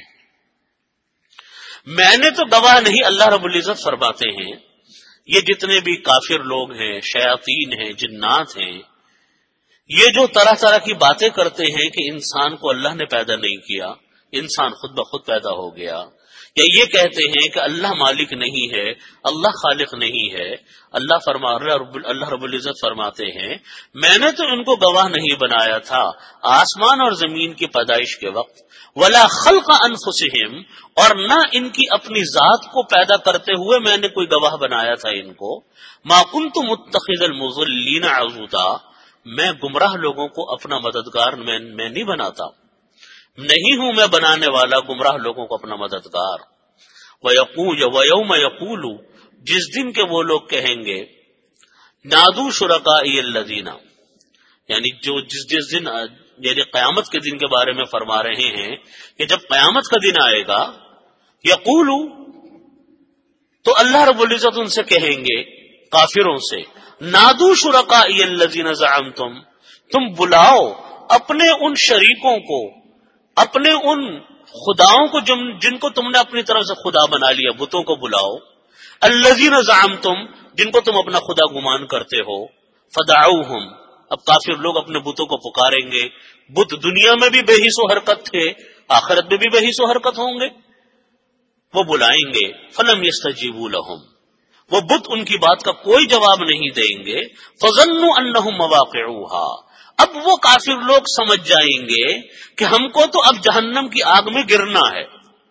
میں نے تو گواہ نہیں، اللہ رب العزت فرماتے ہیں یہ جتنے بھی کافر لوگ ہیں، شیاطین ہیں، جنات ہیں، یہ جو طرح طرح کی باتیں کرتے ہیں کہ انسان کو اللہ نے پیدا نہیں کیا، انسان خود بخود پیدا ہو گیا، یا یہ کہتے ہیں کہ اللہ مالک نہیں ہے، اللہ خالق نہیں ہے، اللہ فرما اللہ رب العزت فرماتے ہیں میں نے تو ان کو گواہ نہیں بنایا تھا آسمان اور زمین کی پیدائش کے وقت، ولا خلق انفسہم، اور نہ ان کی اپنی ذات کو پیدا کرتے ہوئے میں نے کوئی گواہ بنایا تھا ان کو. ما کنت متخذ المضلین عضدا، میں گمراہ لوگوں کو اپنا مددگار میں, میں نہیں بناتا، نہیں ہوں میں بنانے والا گمراہ لوگوں کو اپنا مددگار. وَيَقُولُ وَيَوْمَ يَقُولُ، جس دن کے وہ لوگ کہیں گے نادو شرکائی الذین، یعنی جو جس جس دن یعنی قیامت کے دن کے بارے میں فرما رہے ہیں کہ جب قیامت کا دن آئے گا، یقول، تو اللہ رب العزت ان سے کہیں گے کافروں سے نادو شرکائی الذین زعمتم، تم بلاؤ اپنے ان شریکوں کو، اپنے ان خداؤں کو جن, جن کو تم نے اپنی طرف سے خدا بنا لیا، بتوں کو بلاؤ، الذین زعمتم، جن کو تم اپنا خدا گمان کرتے ہو. فدعوہم، اب کافر لوگ اپنے بتوں کو پکاریں گے. بت دنیا میں بھی بے حس و حرکت تھے، آخرت میں بھی بے حس و حرکت ہوں گے. وہ بلائیں گے، فلم یستجیبوا لہم، وہ بت ان کی بات کا کوئی جواب نہیں دیں گے. فظنوا انہم مواقعوہا، اب وہ کافر لوگ سمجھ جائیں گے کہ ہم کو تو اب جہنم کی آگ میں گرنا ہے.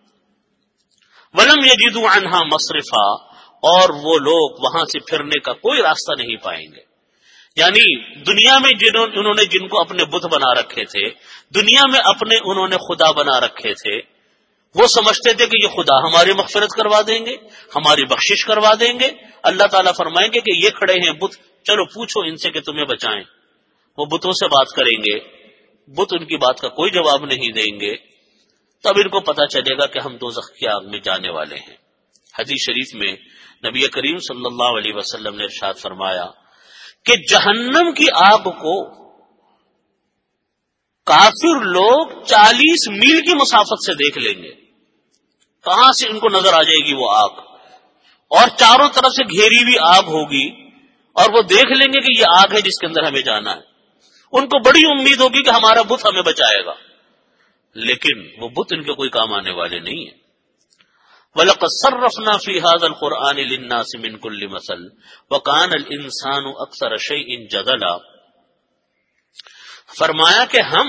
ولم یجدوا عنہا مصرفا، اور وہ لوگ وہاں سے پھرنے کا کوئی راستہ نہیں پائیں گے. یعنی دنیا میں جنہوں انہوں نے جن کو اپنے بت بنا رکھے تھے، دنیا میں اپنے انہوں نے خدا بنا رکھے تھے، وہ سمجھتے تھے کہ یہ خدا ہماری مغفرت کروا دیں گے، ہماری بخشش کروا دیں گے. اللہ تعالیٰ فرمائیں گے کہ یہ کھڑے ہیں بت، چلو پوچھو ان سے کہ تمہیں بچائیں. وہ بتوں سے بات کریں گے، بت ان کی بات کا کوئی جواب نہیں دیں گے. تب ان کو پتا چلے گا کہ ہم دوزخ کی آگ میں جانے والے ہیں. حدیث شریف میں نبی کریم صلی اللہ علیہ وسلم نے ارشاد فرمایا کہ جہنم کی آگ کو کافر لوگ چالیس میل کی مسافت سے دیکھ لیں گے. کہاں سے ان کو نظر آ جائے گی وہ آگ، اور چاروں طرف سے گھیری ہوئی آگ ہوگی، اور وہ دیکھ لیں گے کہ یہ آگ ہے جس کے اندر ہمیں جانا ہے. ان کو بڑی امید ہوگی کہ ہمارا بت ہمیں بچائے گا، لیکن وہ بت ان کے کوئی کام آنے والے نہیں ہیں. وَلَقَدْ صَرَّفْنَا فِي هَذَا الْقُرْآنِ لِلنَّاسِ مِنْ كُلِّ مَثَلٍ وَكَانَ الْإِنسَانُ أَكْثَرَ شَيْءٍ جَدَلًا. فرمایا کہ ہم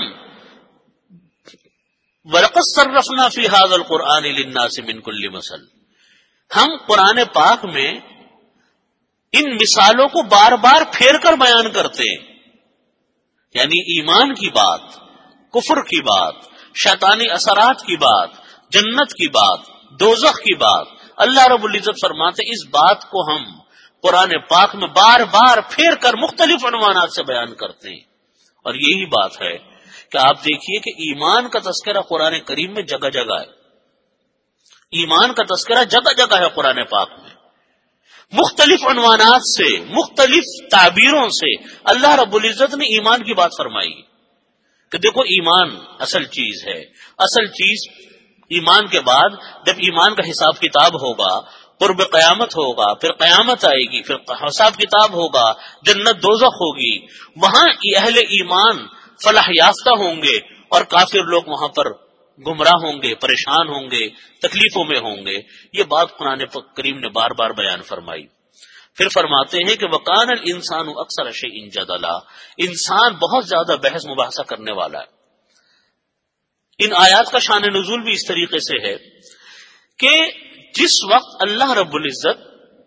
وَلَقَدْ صَرَّفْنَا فِي هَذَا الْقُرْآنِ لِلنَّاسِ مِنْ كُلِّ مَثَلٍ، ہم قرآن پاک میں ان مثالوں کو بار بار پھیر کر بیان کرتے ہیں. یعنی ایمان کی بات، کفر کی بات، شیطانی اثرات کی بات، جنت کی بات، دوزخ کی بات، اللہ رب العزت فرماتے اس بات کو ہم قرآن پاک میں بار بار پھیر کر مختلف عنوانات سے بیان کرتے ہیں، اور یہی بات ہے کہ آپ دیکھیے کہ ایمان کا تذکرہ قرآن کریم میں جگہ جگہ ہے، ایمان کا تذکرہ جگہ جگہ ہے قرآن پاک میں، مختلف عنوانات سے، مختلف تعبیروں سے اللہ رب العزت نے ایمان کی بات فرمائی کہ دیکھو ایمان اصل چیز ہے، اصل چیز ایمان کے بعد جب ایمان کا حساب کتاب ہوگا، قرب قیامت ہوگا، پھر قیامت آئے گی، پھر حساب کتاب ہوگا، جنت دوزخ ہوگی، وہاں اہل ایمان فلاح یافتہ ہوں گے اور کافر لوگ وہاں پر گمراہ ہوں گے، پریشان ہوں گے، تکلیفوں میں ہوں گے۔ یہ بات قرآن کریم نے بار بار بیان فرمائی۔ پھر فرماتے ہیں کہ وَقَانَ الْإِنسَانُ أَكْثَرَ شَيْءٍ جَدَلًا، انسان بہت زیادہ بحث مباحثہ کرنے والا ہے۔ ان آیات کا شان نزول بھی اس طریقے سے ہے کہ جس وقت اللہ رب العزت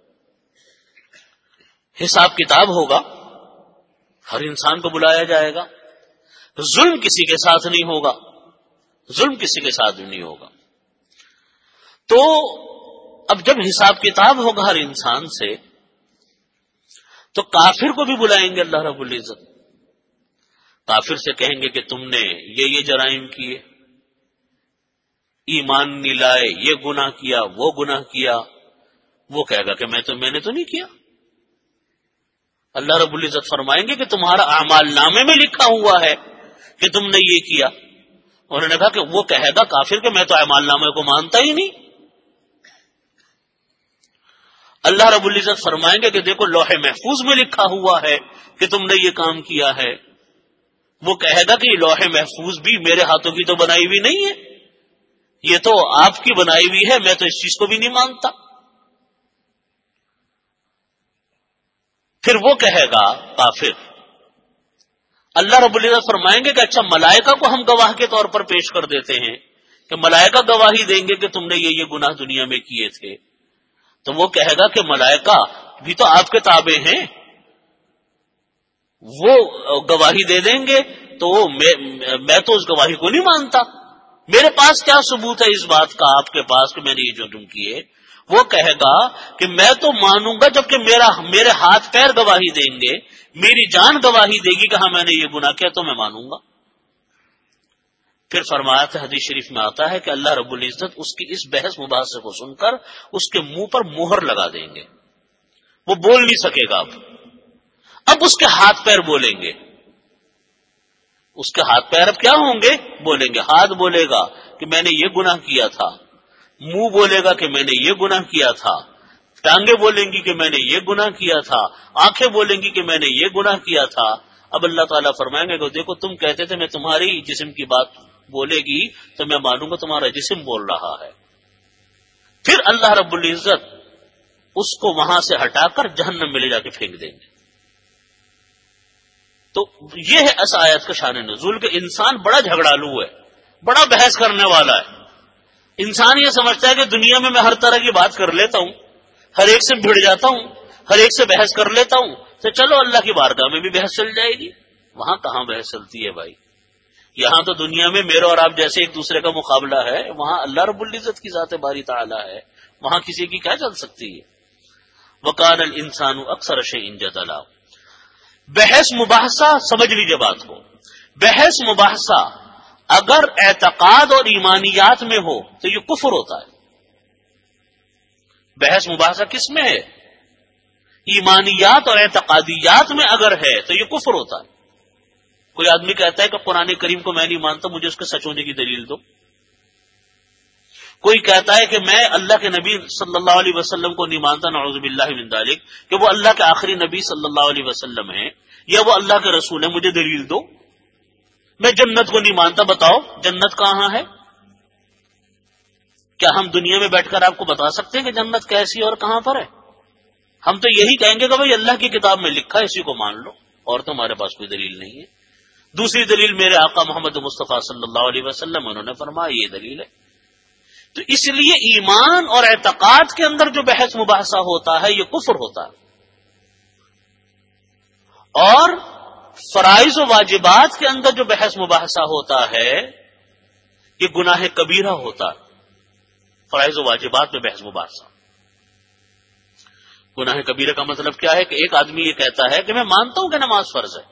حساب کتاب ہوگا، ہر انسان کو بلایا جائے گا، ظلم کسی کے ساتھ نہیں ہوگا، ظلم کسی کے ساتھ بھی نہیں ہوگا، تو اب جب حساب کتاب ہوگا ہر انسان سے تو کافر کو بھی بلائیں گے اللہ رب العزت، کافر سے کہیں گے کہ تم نے یہ یہ جرائم کیے، ایمان نہیں لائے، یہ گناہ کیا، وہ گناہ کیا، وہ کہے گا کہ میں تو میں نے تو نہیں کیا۔ اللہ رب العزت فرمائیں گے کہ تمہارا اعمال نامے میں لکھا ہوا ہے کہ تم نے یہ کیا۔ انہوں نے کہا کہ وہ کہے گا کافر کہ میں تو اعمال نامے کو مانتا ہی نہیں۔ اللہ رب العزت فرمائیں گے کہ دیکھو لوح محفوظ میں لکھا ہوا ہے کہ تم نے یہ کام کیا ہے۔ وہ کہے گا کہ یہ لوح محفوظ بھی میرے ہاتھوں کی تو بنائی ہوئی نہیں ہے، یہ تو آپ کی بنائی ہوئی ہے، میں تو اس چیز کو بھی نہیں مانتا۔ پھر وہ کہے گا کافر، اللہ رب العزت فرمائیں گے کہ اچھا ملائکہ کو ہم گواہ کے طور پر پیش کر دیتے ہیں کہ ملائکہ گواہی دیں گے کہ تم نے یہ یہ گناہ دنیا میں کیے تھے، تو وہ کہے گا کہ ملائکہ بھی تو آپ کے تابع ہیں، وہ گواہی دے دیں گے تو میں, میں تو اس گواہی کو نہیں مانتا، میرے پاس کیا ثبوت ہے اس بات کا آپ کے پاس کہ میں نے یہ جرم کیے۔ وہ کہے گا کہ میں تو مانوں گا جبکہ میرا میرے ہاتھ پیر گواہی دیں گے، میری جان گواہی دے گی کہ ہاں میں نے یہ گناہ کیا تو میں مانوں گا۔ پھر فرمایا تھا حدیث شریف میں آتا ہے کہ اللہ رب العزت اس کی اس بحث مباحثے کو سن کر اس کے منہ پر مہر لگا دیں گے، وہ بول نہیں سکے گا اب اب اس کے ہاتھ پیر بولیں گے، اس کے ہاتھ پیر اب کیا ہوں گے؟ بولیں گے۔ ہاتھ بولے گا کہ میں نے یہ گناہ کیا تھا، منہ بولے گا کہ میں نے یہ گناہ کیا تھا، ٹانگیں بولیں گی کہ میں نے یہ گناہ کیا تھا، آنکھیں بولیں گی کہ میں نے یہ گناہ کیا تھا۔ اب اللہ تعالیٰ فرمائیں گے کہ دیکھو تم کہتے تھے میں تمہاری جسم کی بات بولے گی تو میں مانوں گا تمہارا جسم بول رہا ہے۔ پھر اللہ رب العزت اس کو وہاں سے ہٹا کر جہنم میں لے جا کے پھینک دیں گے۔ تو یہ ہے اس آیت کا شان نزول کہ انسان بڑا جھگڑالو ہے، بڑا بحث کرنے والا ہے۔ انسان یہ سمجھتا ہے کہ دنیا میں میں ہر طرح کی بات کر لیتا ہوں، ہر ایک سے بھڑ جاتا ہوں، ہر ایک سے بحث کر لیتا ہوں، تو چلو اللہ کی بارگاہ میں بھی بحث چل جائے گی۔ وہاں کہاں بحث چلتی ہے بھائی؟ یہاں تو دنیا میں میرے اور آپ جیسے ایک دوسرے کا مقابلہ ہے، وہاں اللہ رب العزت کی ذات باری تعالی ہے، وہاں کسی کی کیا چل سکتی ہے؟ وَقَانَ الْإِنسَانُ أَكْثَرَ شَيْءٍ جَدَلًا۔ بحث مباحثہ سمجھ لیجیے بات کو، بحث مباحثہ اگر اعتقاد اور ایمانیات میں ہو تو یہ کفر ہوتا ہے۔ بحث مباحثہ کس میں ہے؟ ایمانیات اور اعتقادیات میں اگر ہے تو یہ کفر ہوتا ہے۔ کوئی آدمی کہتا ہے کہ قرآن کریم کو میں نہیں مانتا، مجھے اس کے سچ ہونے کی دلیل دو۔ کوئی کہتا ہے کہ میں اللہ کے نبی صلی اللہ علیہ وسلم کو نہیں مانتا، نعوذ باللہ من ذالک، کہ وہ اللہ کے آخری نبی صلی اللہ علیہ وسلم ہیں یا وہ اللہ کے رسول ہیں، مجھے دلیل دو۔ میں جنت کو نہیں مانتا، بتاؤ جنت کہاں ہے؟ کیا ہم دنیا میں بیٹھ کر آپ کو بتا سکتے ہیں کہ جنت کیسی اور کہاں پر ہے؟ ہم تو یہی کہیں گے کہ بھائی اللہ کی کتاب میں لکھا ہے، اسی کو مان لو، اور تمہارے پاس کوئی دلیل نہیں ہے۔ دوسری دلیل میرے آقا محمد مصطفیٰ صلی اللہ علیہ وسلم انہوں نے فرمایا یہ دلیل ہے۔ تو اس لیے ایمان اور اعتقاد کے اندر جو بحث مباحثہ ہوتا ہے یہ کفر ہوتا ہے، اور فرائض و واجبات کے اندر جو بحث مباحثہ ہوتا ہے یہ گناہ کبیرہ ہوتا ہے۔ فرائض و واجبات میں بحث مباحثہ گناہ کبیرہ کا مطلب کیا ہے کہ ایک آدمی یہ کہتا ہے کہ میں مانتا ہوں کہ نماز فرض ہے،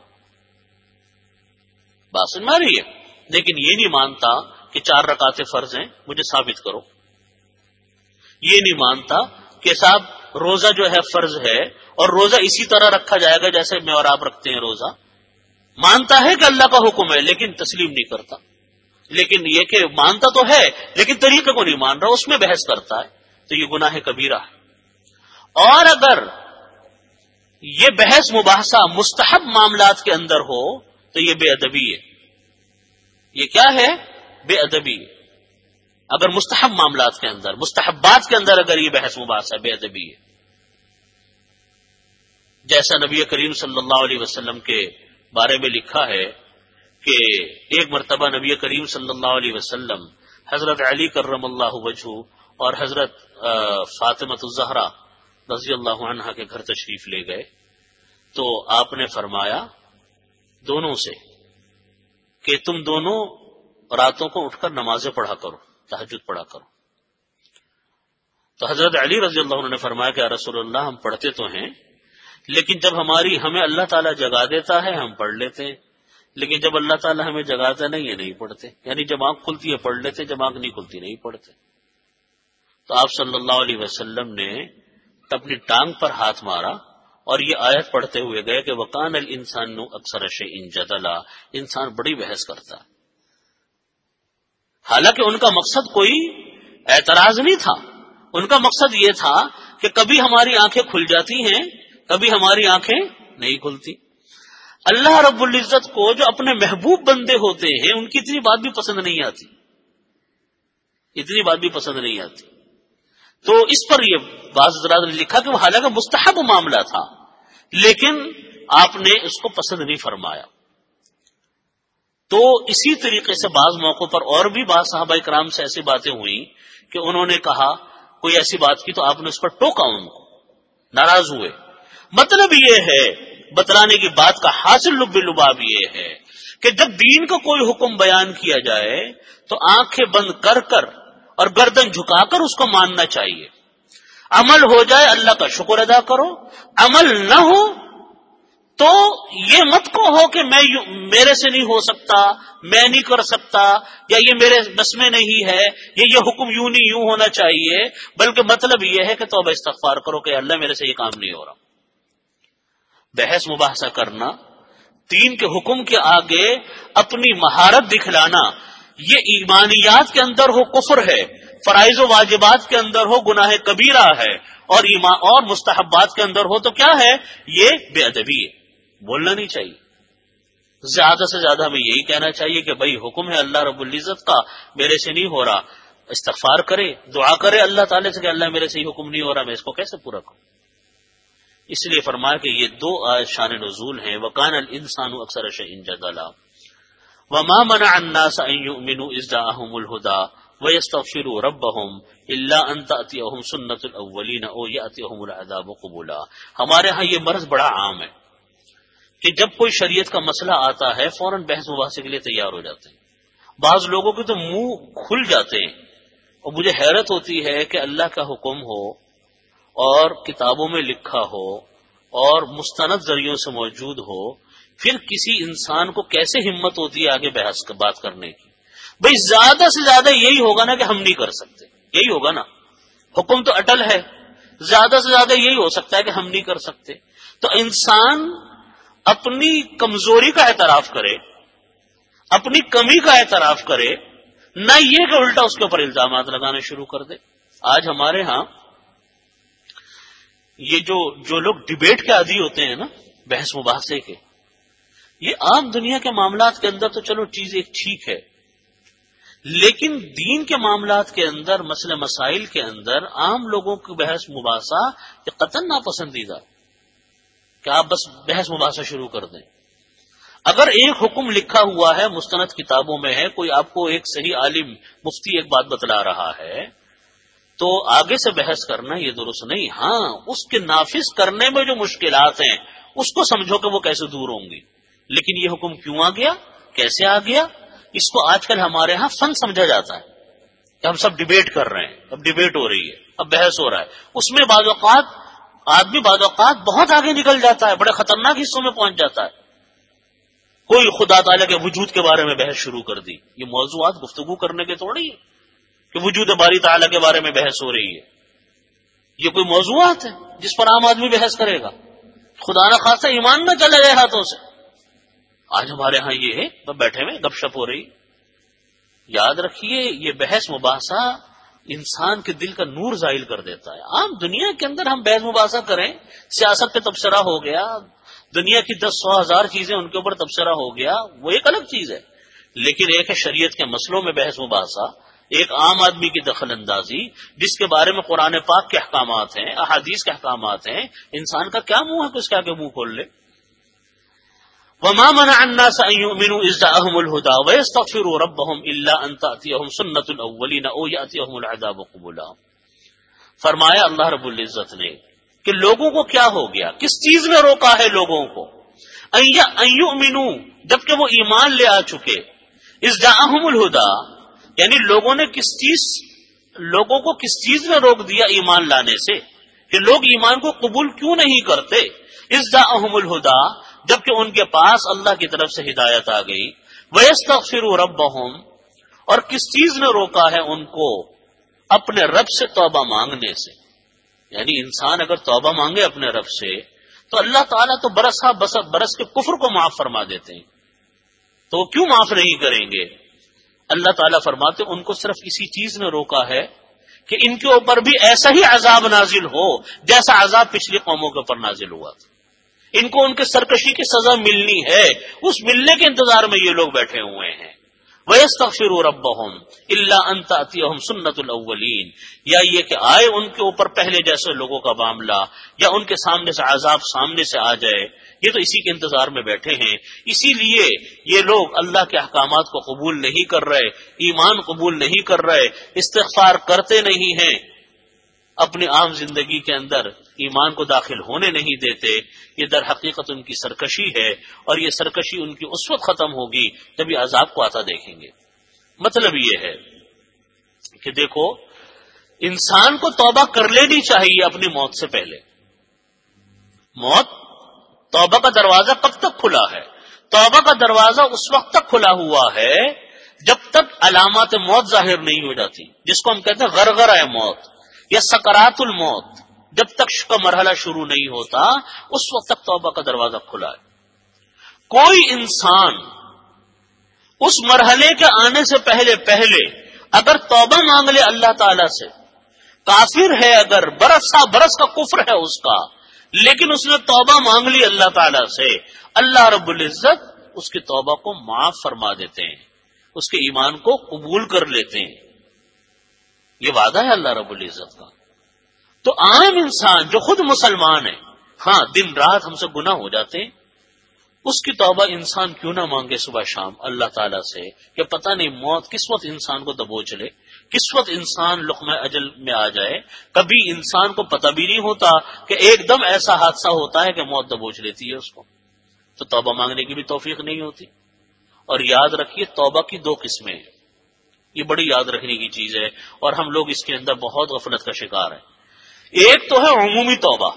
بات سن ماری ہے، لیکن یہ نہیں مانتا کہ چار رکعتیں فرض ہیں، مجھے ثابت کرو۔ یہ نہیں مانتا کہ صاحب روزہ جو ہے فرض ہے اور روزہ اسی طرح رکھا جائے گا جیسے میں اور آپ رکھتے ہیں روزہ۔ مانتا ہے کہ اللہ کا حکم ہے لیکن تسلیم نہیں کرتا، لیکن یہ کہ مانتا تو ہے لیکن طریقے کو نہیں مان رہا، اس میں بحث کرتا ہے، تو یہ گناہ کبیرہ ہے۔ اور اگر یہ بحث مباحثہ مستحب معاملات کے اندر ہو تو یہ بے ادبی ہے۔ یہ کیا ہے؟ بے ادبی ہے۔ اگر مستحب معاملات کے اندر، مستحبات کے اندر اگر یہ بحث مباحثہ بے ادبی ہے، جیسا نبی کریم صلی اللہ علیہ وسلم کے بارے میں لکھا ہے کہ ایک مرتبہ نبی کریم صلی اللہ علیہ وسلم حضرت علی کرم اللہ وجہہ اور حضرت فاطمۃ الزہرا رضی اللہ عنہا کے گھر تشریف لے گئے، تو آپ نے فرمایا دونوں سے کہ تم دونوں راتوں کو اٹھ کر نمازیں پڑھا کرو، تہجد پڑھا کرو۔ تو حضرت علی رضی اللہ عنہ نے فرمایا کہ یا رسول اللہ ہم پڑھتے تو ہیں لیکن جب ہماری ہمیں اللہ تعالیٰ جگا دیتا ہے ہم پڑھ لیتے ہیں، لیکن جب اللہ تعالیٰ ہمیں جگاتا نہیں ہے نہیں پڑھتے، یعنی جب آنکھ کھلتی ہے پڑھ لیتے، جب آنکھ نہیں کھلتی نہیں پڑھتے۔ تو آپ صلی اللہ علیہ وسلم نے اپنی ٹانگ پر ہاتھ مارا اور یہ آیت پڑھتے ہوئے گئے کہ وَقَانَ الْإِنسَانُ أَكْثَرَ شَيْءٍ جَدَلًا، انسان بڑی بحث کرتا ہے۔ حالانکہ ان کا مقصد کوئی اعتراض نہیں تھا، ان کا مقصد یہ تھا کہ کبھی ہماری آنکھیں کھل جاتی ہیں کبھی ہماری آنکھیں نہیں کھلتی۔ اللہ رب العزت کو جو اپنے محبوب بندے ہوتے ہیں ان کی اتنی بات بھی پسند نہیں آتی، اتنی بات بھی پسند نہیں آتی۔ تو اس پر یہ بعض حضرات نے لکھا کہ وہ حالانکہ مستحب معاملہ تھا لیکن آپ نے اس کو پسند نہیں فرمایا۔ تو اسی طریقے سے بعض موقعوں پر اور بھی بعض صحابہ کرام سے ایسی باتیں ہوئیں کہ انہوں نے کہا کوئی ایسی بات کی تو آپ نے اس پر ٹوکا، ان کو ناراض ہوئے۔ مطلب یہ ہے بتلانے کی بات کا حاصل لب لباب یہ ہے کہ جب دین کا کوئی حکم بیان کیا جائے تو آنکھیں بند کر کر اور گردن جھکا کر اس کو ماننا چاہیے۔ عمل ہو جائے اللہ کا شکر ادا کرو، عمل نہ ہو تو یہ مت کہو کہ میں میرے سے نہیں ہو سکتا، میں نہیں کر سکتا، یا یہ میرے بس میں نہیں ہے، یا یہ حکم یوں نہیں یوں ہونا چاہیے، بلکہ مطلب یہ ہے کہ توبہ استغفار کرو کہ اللہ میرے سے یہ کام نہیں ہو رہا۔ بحث مباحثہ کرنا، دین کے حکم کے آگے اپنی مہارت دکھلانا، یہ ایمانیات کے اندر ہو کفر ہے، فرائض و واجبات کے اندر ہو گناہ کبیرہ ہے، اور ایمان اور مستحبات کے اندر ہو تو کیا ہے؟ یہ بے ادبی ہے، بولنا نہیں چاہیے۔ زیادہ سے زیادہ ہمیں یہی کہنا چاہیے کہ بھائی حکم ہے اللہ رب العزت کا، میرے سے نہیں ہو رہا، استغفار کرے، دعا کرے اللہ تعالی سے کہ اللہ میرے سے یہ حکم نہیں ہو رہا، میں اس کو کیسے پورا کروں۔ اس لیے فرمایا کہ یہ دو آیت شان نزول ہیں، وَقَانَ الْإِنسَانُ أَكْثَرَ شَيْءٍ جَدَلًا وَمَا مَنَعَ النَّاسَ أَن يُؤْمِنُوا إِذْ جَاءَهُمُ الْهُدَىٰ وَيَسْتَغْفِرُوا رَبَّهُمْ إِلَّا أَن تَأْتِيَهُمْ سُنَّةُ الْأَوَّلِينَ أَوْ يَأْتِيَهُمُ الْعَذَابُ قُبُلًا۔ ہمارے ہاں یہ مرض بڑا عام ہے کہ جب کوئی شریعت کا مسئلہ آتا ہے فوراً بحث مباحثے کے لیے تیار ہو جاتے ہیں۔ بعض لوگوں کے تو منہ کھل جاتے ہیں، اور مجھے حیرت ہوتی ہے کہ اللہ کا حکم ہو اور کتابوں میں لکھا ہو اور مستند ذریعوں سے موجود ہو، پھر کسی انسان کو کیسے ہمت ہوتی ہے آگے بحث بات کرنے کی؟ بھئی زیادہ سے زیادہ یہی ہوگا نا کہ ہم نہیں کر سکتے، یہی ہوگا نا، حکم تو اٹل ہے، زیادہ سے زیادہ یہی ہو سکتا ہے کہ ہم نہیں کر سکتے۔ تو انسان اپنی کمزوری کا اعتراف کرے، اپنی کمی کا اعتراف کرے، نہ یہ کہ الٹا اس کے اوپر الزامات لگانے شروع کر دے۔ آج ہمارے ہاں یہ جو جو لوگ ڈیبیٹ کے عادی ہوتے ہیں نا، بحث مباحثے کے، یہ عام دنیا کے معاملات کے اندر تو چلو چیز ایک ٹھیک ہے، لیکن دین کے معاملات کے اندر، مسئلے مسائل کے اندر عام لوگوں کی بحث مباحثہ یہ قطعاً ناپسندیدہ کہ آپ بس بحث مباحثہ شروع کر دیں۔ اگر ایک حکم لکھا ہوا ہے، مستند کتابوں میں ہے، کوئی آپ کو ایک صحیح عالم مفتی ایک بات بتلا رہا ہے، تو آگے سے بحث کرنا یہ درست نہیں۔ ہاں، اس کے نافذ کرنے میں جو مشکلات ہیں اس کو سمجھو کہ وہ کیسے دور ہوں گی، لیکن یہ حکم کیوں آ گیا، کیسے آ گیا، اس کو آج کل ہمارے ہاں فن سمجھا جاتا ہے کہ ہم سب ڈیبیٹ کر رہے ہیں، اب ڈیبیٹ ہو رہی ہے، اب بحث ہو رہا ہے، اس میں بعض اوقات آدمی بعض اوقات بہت آگے نکل جاتا ہے، بڑے خطرناک حصوں میں پہنچ جاتا ہے. کوئی خدا تعالیٰ کے وجود کے بارے میں بحث شروع کر دی. یہ موضوعات گفتگو کرنے کے تھوڑی ہے کہ وجود باری تعالیٰ کے بارے میں بحث ہو رہی ہے. یہ کوئی موضوعات ہے جس پر عام آدمی بحث کرے گا. خدا نہ خاصا ایمان نہ چلے گئے ہاتھوں سے. آج ہمارے ہاں یہ ہے بس بیٹھے ہوئے گپ شپ ہو رہی. یاد رکھیے یہ بحث مباحثہ انسان کے دل کا نور زائل کر دیتا ہے. عام دنیا کے اندر ہم بحث مباحثہ کریں، سیاست پہ تبصرہ ہو گیا، دنیا کی دس سو ہزار چیزیں ان کے اوپر تبصرہ ہو گیا، وہ ایک الگ چیز ہے. لیکن ایک ہے شریعت کے مسئلوں میں بحث مباحثہ، ایک عام آدمی کی دخل اندازی جس کے بارے میں قرآن پاک کے احکامات ہیں، احادیث کے احکامات ہیں. انسان کا کیا منہ ہے کہ اس کے آگے منہ کھول لے. وما منع الناس ان يؤمنوا اذ جاءهم الهدى ويستغفروا ربهم الا ان تاتيهم سنة الاولين او ياتيهم العذاب قبلا. فرمایا اللہ رب العزت نے کہ لوگوں کو کیا ہو گیا، کس چیز میں روکا ہے لوگوں کو، ان یؤمنوا جبکہ وہ ایمان لے آ چکے، اذ جاءهم الهدى یعنی لوگوں نے کس چیز لوگوں کو کس چیز میں روک دیا ایمان لانے سے، کہ لوگ ایمان کو قبول کیوں نہیں کرتے. اذ جاءهم الهدى جبکہ ان کے پاس اللہ کی طرف سے ہدایت آ گئی. وَيَسْتَغْفِرُوا رَبَّهُمْ اور کس چیز نے روکا ہے ان کو اپنے رب سے توبہ مانگنے سے. یعنی انسان اگر توبہ مانگے اپنے رب سے تو اللہ تعالیٰ تو برس ہا برس کے کفر کو معاف فرما دیتے ہیں. تو وہ کیوں معاف نہیں کریں گے؟ اللہ تعالیٰ فرماتے ان کو صرف اسی چیز نے روکا ہے کہ ان کے اوپر بھی ایسا ہی عذاب نازل ہو جیسا عذاب پچھلی قوموں کے اوپر نازل ہوا تھا. ان کو ان کے سرکشی کی سزا ملنی ہے، اس ملنے کے انتظار میں یہ لوگ بیٹھے ہوئے ہیں. وَيَسْتَغْفِرُوا رَبَّهُمْ إِلَّا أَن تَأْتِيَهُمْ سُنَّةُ الْأَوَّلِينَ یا یہ کہ آئے ان کے اوپر پہلے جیسے لوگوں کا معاملہ، یا ان کے سامنے سے عذاب سامنے سے آ جائے. یہ تو اسی کے انتظار میں بیٹھے ہیں. اسی لیے یہ لوگ اللہ کے احکامات کو قبول نہیں کر رہے، ایمان قبول نہیں کر رہے، استغفار کرتے نہیں ہیں، اپنی عام زندگی کے اندر ایمان کو داخل ہونے نہیں دیتے. یہ در حقیقت ان کی سرکشی ہے، اور یہ سرکشی ان کی اس وقت ختم ہوگی جب یہ عذاب کو آتا دیکھیں گے. مطلب یہ ہے کہ دیکھو انسان کو توبہ کر لینی چاہیے اپنی موت سے پہلے. موت توبہ کا دروازہ کب تک کھلا ہے؟ توبہ کا دروازہ اس وقت تک کھلا ہوا ہے جب تک علامات موت ظاہر نہیں ہو جاتی، جس کو ہم کہتے ہیں غرغرہ موت یا سکرات الموت. جب تک کا مرحلہ شروع نہیں ہوتا اس وقت تک توبہ کا دروازہ کھلا ہے. کوئی انسان اس مرحلے کے آنے سے پہلے پہلے اگر توبہ مانگ لے اللہ تعالی سے، کافر ہے اگر، برس سا برس کا کفر ہے اس کا، لیکن اس نے توبہ مانگ لی اللہ تعالی سے، اللہ رب العزت اس کی توبہ کو معاف فرما دیتے ہیں، اس کے ایمان کو قبول کر لیتے ہیں. یہ وعدہ ہے اللہ رب العزت کا. تو عام انسان جو خود مسلمان ہے، ہاں دن رات ہم سے گناہ ہو جاتے ہیں، اس کی توبہ انسان کیوں نہ مانگے صبح شام اللہ تعالیٰ سے کہ پتہ نہیں موت کس وقت انسان کو دبوچ لے، کس وقت انسان لقمہ اجل میں آ جائے. کبھی انسان کو پتہ بھی نہیں ہوتا کہ ایک دم ایسا حادثہ ہوتا ہے کہ موت دبوچ لیتی ہے اس کو. تو توبہ مانگنے کی بھی توفیق نہیں ہوتی. اور یاد رکھیے توبہ کی دو قسمیں ہیں، یہ بڑی یاد رکھنے کی چیز ہے، اور ہم لوگ اس کے اندر بہت غفلت کا شکار ہیں. ایک تو ہے عمومی توبہ،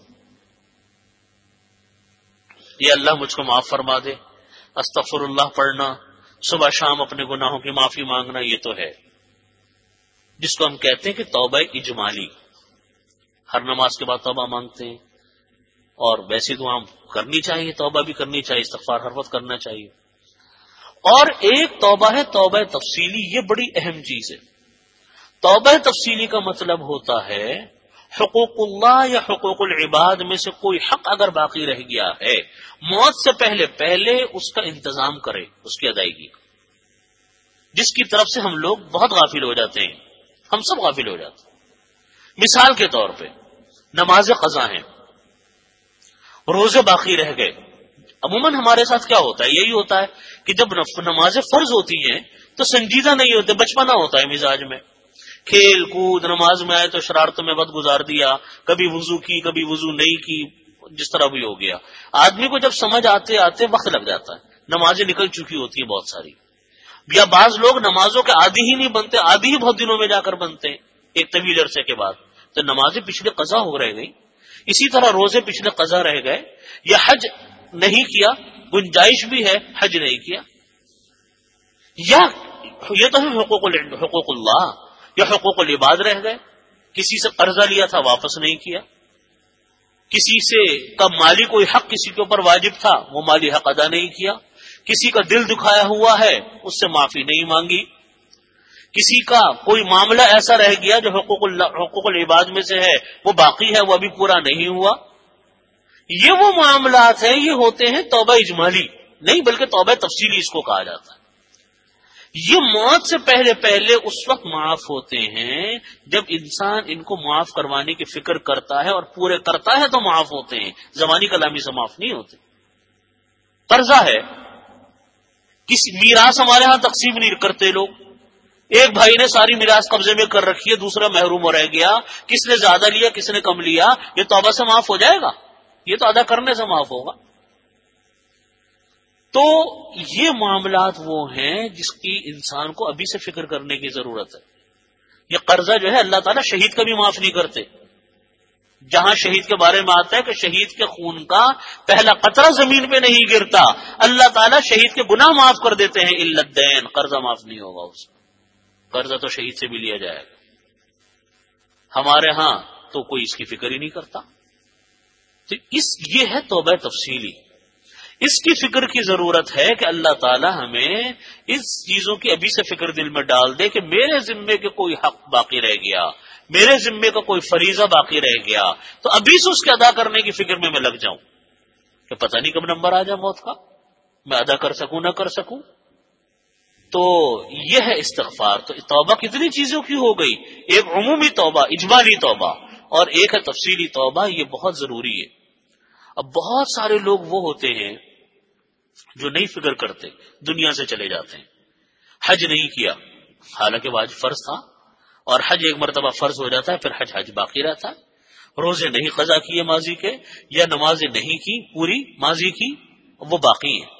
یہ اللہ مجھ کو معاف فرما دے، استغفر اللہ پڑھنا، صبح شام اپنے گناہوں کی معافی مانگنا، یہ تو ہے جس کو ہم کہتے ہیں کہ توبہ اجمالی. ہر نماز کے بعد توبہ مانگتے ہیں، اور ویسی تو ہم کرنی چاہیے، توبہ بھی کرنی چاہیے، استغفار ہر وقت کرنا چاہیے. اور ایک توبہ ہے توبہ تفصیلی، یہ بڑی اہم چیز ہے. توبہ تفصیلی کا مطلب ہوتا ہے حقوق اللہ یا حقوق العباد میں سے کوئی حق اگر باقی رہ گیا ہے، موت سے پہلے پہلے اس کا انتظام کرے، اس کی ادائیگی، جس کی طرف سے ہم لوگ بہت غافل ہو جاتے ہیں. ہم سب غافل ہو جاتے ہیں. مثال کے طور پہ نماز قضا ہیں، روزے باقی رہ گئے. عموماً ہمارے ساتھ کیا ہوتا ہے؟ یہی ہوتا ہے کہ جب نمازیں فرض ہوتی ہیں تو سنجیدہ نہیں ہوتے، بچپنا ہوتا ہے مزاج میں، کھیل کود، نماز میں آئے تو شرارتوں میں وقت گزار دیا، کبھی وضو کی کبھی وضو نہیں کی، جس طرح بھی ہو گیا. آدمی کو جب سمجھ آتے آتے وقت لگ جاتا ہے، نمازیں نکل چکی ہوتی ہیں بہت ساری، یا بعض لوگ نمازوں کے عادی ہی نہیں بنتے، عادی ہی بہت دنوں میں جا کر بنتے ہیں ایک طویل عرصے کے بعد، تو نمازیں پچھلے قضا ہو رہ گئی. اسی طرح روزے پچھلے قضا رہ گئے، یا حج نہیں کیا، گنجائش بھی ہے حج نہیں کیا، یا یہ تو ہے حقوق حقوق اللہ یا حقوق العباد رہ گئے، کسی سے قرضہ لیا تھا واپس نہیں کیا، کسی سے کا مالی کوئی حق کسی کے اوپر واجب تھا وہ مالی حق ادا نہیں کیا، کسی کا دل دکھایا ہوا ہے اس سے معافی نہیں مانگی، کسی کا کوئی معاملہ ایسا رہ گیا جو حقوق اللہ حقوق العباد میں سے ہے وہ باقی ہے، وہ ابھی پورا نہیں ہوا، یہ وہ معاملات ہیں، یہ ہوتے ہیں توبہ اجمالی نہیں بلکہ توبہ تفصیلی اس کو کہا جاتا ہے۔ یہ موت سے پہلے پہلے اس وقت معاف ہوتے ہیں جب انسان ان کو معاف کروانے کی فکر کرتا ہے اور پورے کرتا ہے تو معاف ہوتے ہیں، زمانی کلامی سے معاف نہیں ہوتے۔ قرضہ ہے، کسی میراث ہمارے ہاں تقسیم نہیں کرتے لوگ، ایک بھائی نے ساری میراث قبضے میں کر رکھی ہے، دوسرا محروم ہو رہ گیا، کس نے زیادہ لیا کس نے کم لیا، یہ توبہ سے معاف ہو جائے گا؟ یہ تو ادا کرنے سے معاف ہوگا۔ تو یہ معاملات وہ ہیں جس کی انسان کو ابھی سے فکر کرنے کی ضرورت ہے۔ یہ قرضہ جو ہے اللہ تعالیٰ شہید کا بھی معاف نہیں کرتے، جہاں شہید کے بارے میں آتا ہے کہ شہید کے خون کا پہلا قطرہ زمین پہ نہیں گرتا، اللہ تعالیٰ شہید کے گناہ معاف کر دیتے ہیں، الا الدین، قرضہ معاف نہیں ہوگا اس کا، قرضہ تو شہید سے بھی لیا جائے گا۔ ہمارے ہاں تو کوئی اس کی فکر ہی نہیں کرتا۔ تو اس یہ ہے توبہ تفصیلی، اس کی فکر کی ضرورت ہے کہ اللہ تعالی ہمیں اس چیزوں کی ابھی سے فکر دل میں ڈال دے کہ میرے ذمے کے کوئی حق باقی رہ گیا، میرے ذمے کا کوئی فریضہ باقی رہ گیا، تو ابھی سے اس کے ادا کرنے کی فکر میں میں لگ جاؤں کہ پتہ نہیں کب نمبر آ جائے موت کا، میں ادا کر سکوں نہ کر سکوں۔ تو یہ ہے استغفار۔ تو توبہ کتنی چیزوں کی ہو گئی، ایک عمومی توبہ اجمالی توبہ اور ایک ہے تفصیلی توبہ، یہ بہت ضروری ہے۔ اب بہت سارے لوگ وہ ہوتے ہیں جو نہیں فکر کرتے، دنیا سے چلے جاتے ہیں، حج نہیں کیا حالانکہ واجب فرض تھا، اور حج ایک مرتبہ فرض ہو جاتا ہے پھر حج حج باقی رہتا ہے، روزے نہیں قضا کیے ماضی کے، یا نمازیں نہیں کی پوری ماضی کی، وہ باقی ہیں۔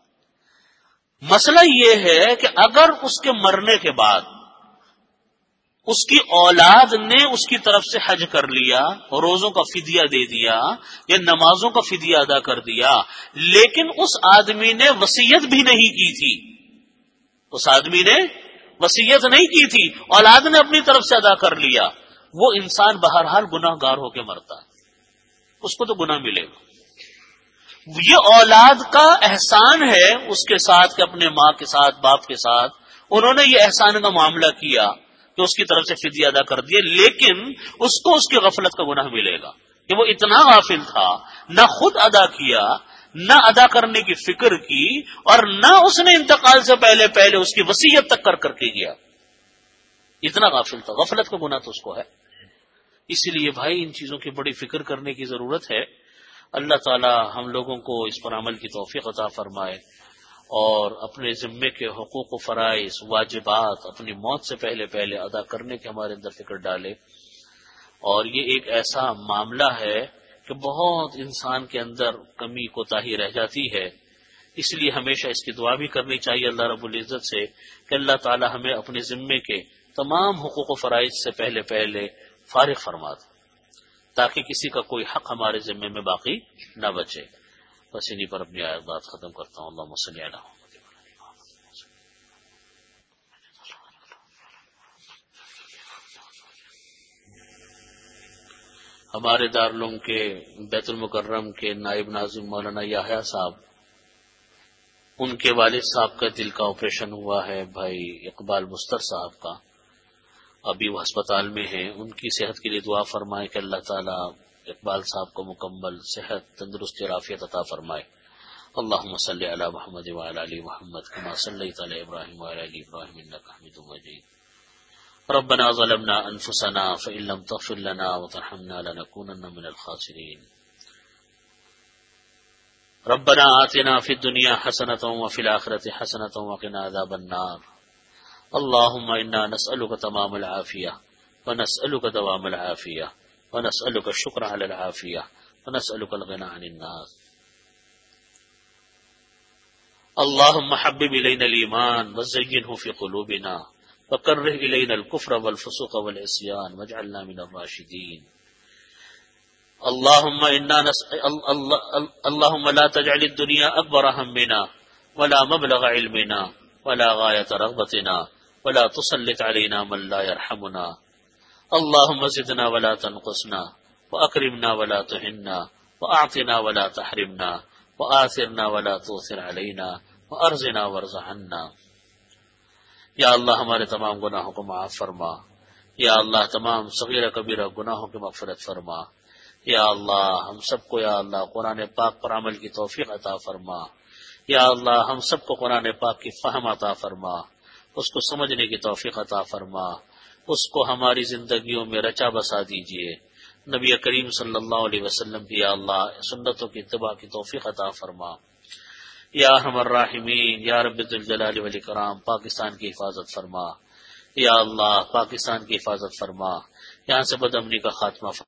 مسئلہ یہ ہے کہ اگر اس کے مرنے کے بعد اس کی اولاد نے اس کی طرف سے حج کر لیا، روزوں کا فدیہ دے دیا یا نمازوں کا فدیہ ادا کر دیا، لیکن اس آدمی نے وصیت بھی نہیں کی تھی، اس آدمی نے وصیت نہیں کی تھی، اولاد نے اپنی طرف سے ادا کر لیا، وہ انسان بہرحال گناہ گار ہو کے مرتا ہے، اس کو تو گناہ ملے گا۔ یہ اولاد کا احسان ہے اس کے ساتھ کہ اپنے ماں کے ساتھ باپ کے ساتھ انہوں نے یہ احسان کا معاملہ کیا کہ اس کی طرف سے فدیہ ادا کر دیا، لیکن اس کو اس کی غفلت کا گناہ ملے گا کہ وہ اتنا غافل تھا، نہ خود ادا کیا، نہ ادا کرنے کی فکر کی، اور نہ اس نے انتقال سے پہلے پہلے اس کی وصیت تک کر کر کے گیا، اتنا غافل تھا، غفلت کا گناہ تو اس کو ہے۔ اسی لیے بھائی ان چیزوں کی بڑی فکر کرنے کی ضرورت ہے۔ اللہ تعالی ہم لوگوں کو اس پر عمل کی توفیق عطا فرمائے اور اپنے ذمے کے حقوق و فرائض واجبات اپنی موت سے پہلے پہلے ادا کرنے کے ہمارے اندر فکر ڈالے۔ اور یہ ایک ایسا معاملہ ہے کہ بہت انسان کے اندر کمی کوتاہی رہ جاتی ہے، اس لیے ہمیشہ اس کی دعا بھی کرنی چاہیے اللہ رب العزت سے کہ اللہ تعالی ہمیں اپنے ذمے کے تمام حقوق و فرائض سے پہلے پہلے فارغ فرما دے تاکہ کسی کا کوئی حق ہمارے ذمے میں باقی نہ بچے۔ بس انہی پر اپنی آیت بات ختم کرتا ہوں۔ اللہم صلی علی محمد۔ ہمارے دارالعلوم کے بیت المکرم کے نائب ناظم مولانا یحییٰ صاحب، ان کے والد صاحب کا دل کا آپریشن ہوا ہے، بھائی اقبال مستر صاحب کا، ابھی وہ ہسپتال میں ہیں، ان کی صحت کے لیے دعا فرمائے کہ اللہ تعالیٰ اقبال صاحب کو مکمل صحت تندرستی اور عافیت عطا فرمائے۔ اللہم صلی علی محمد وعلی آل محمد کما صلیت علی ابراہیم وعلی آل ابراہیم انک حمید مجید۔ ربنا ظلمنا انفسنا فإن لم تغفر لنا وترحمنا لنكونن من الخاسرین۔ ربنا آتنا فی الدنیا حسنۃ وفی الآخرۃ حسنۃ وقنا عذاب النار۔ اللهم إنا نسألك تمام العافية ونسألك دوام العافية ونسألك الشكر على العافية ونسألك الغنى عن الناس۔ اللهم حبب إلينا الإيمان وزينه في قلوبنا وكره إلينا الكفر والفسوق والعصيان واجعلنا من الراشدين۔ اللهم انا نس... اللهم لا تجعل الدنيا اكبر همنا ولا مبلغ علمنا ولا غاية رغبتنا ولا تسلط علينا من لا يرحمنا. اللهم زدنا ولا تنقصنا واكرمنا ولا تهنا واعطنا ولا تحرمنا وآثرنا ولا تؤثر علينا وارزنا وارض عنا. یا اللہ ہمارے تمام گناہوں کو معاف فرما. یا اللہ تمام صغیرہ کبیرہ گناہوں کی مغفرت فرما. یا اللہ ہم سب کو یا اللہ قرآن پاک پر عمل کی توفیق عطا فرما. یا اللہ ہم سب کو قرآن پاک کی فہم عطا فرما, اس کو سمجھنے کی توفیق عطا فرما, اس کو ہماری زندگیوں میں رچا بسا دیجیے. نبی کریم صلی اللہ علیہ وسلم کی یا اللہ سنتوں کی اتباع کی توفیق عطا فرما. یا ارحم الراحمین یا رب ذوالجلال والاکرام پاکستان کی حفاظت فرما. یا اللہ پاکستان کی حفاظت فرما, یہاں سے بد امنی کا خاتمہ فرما.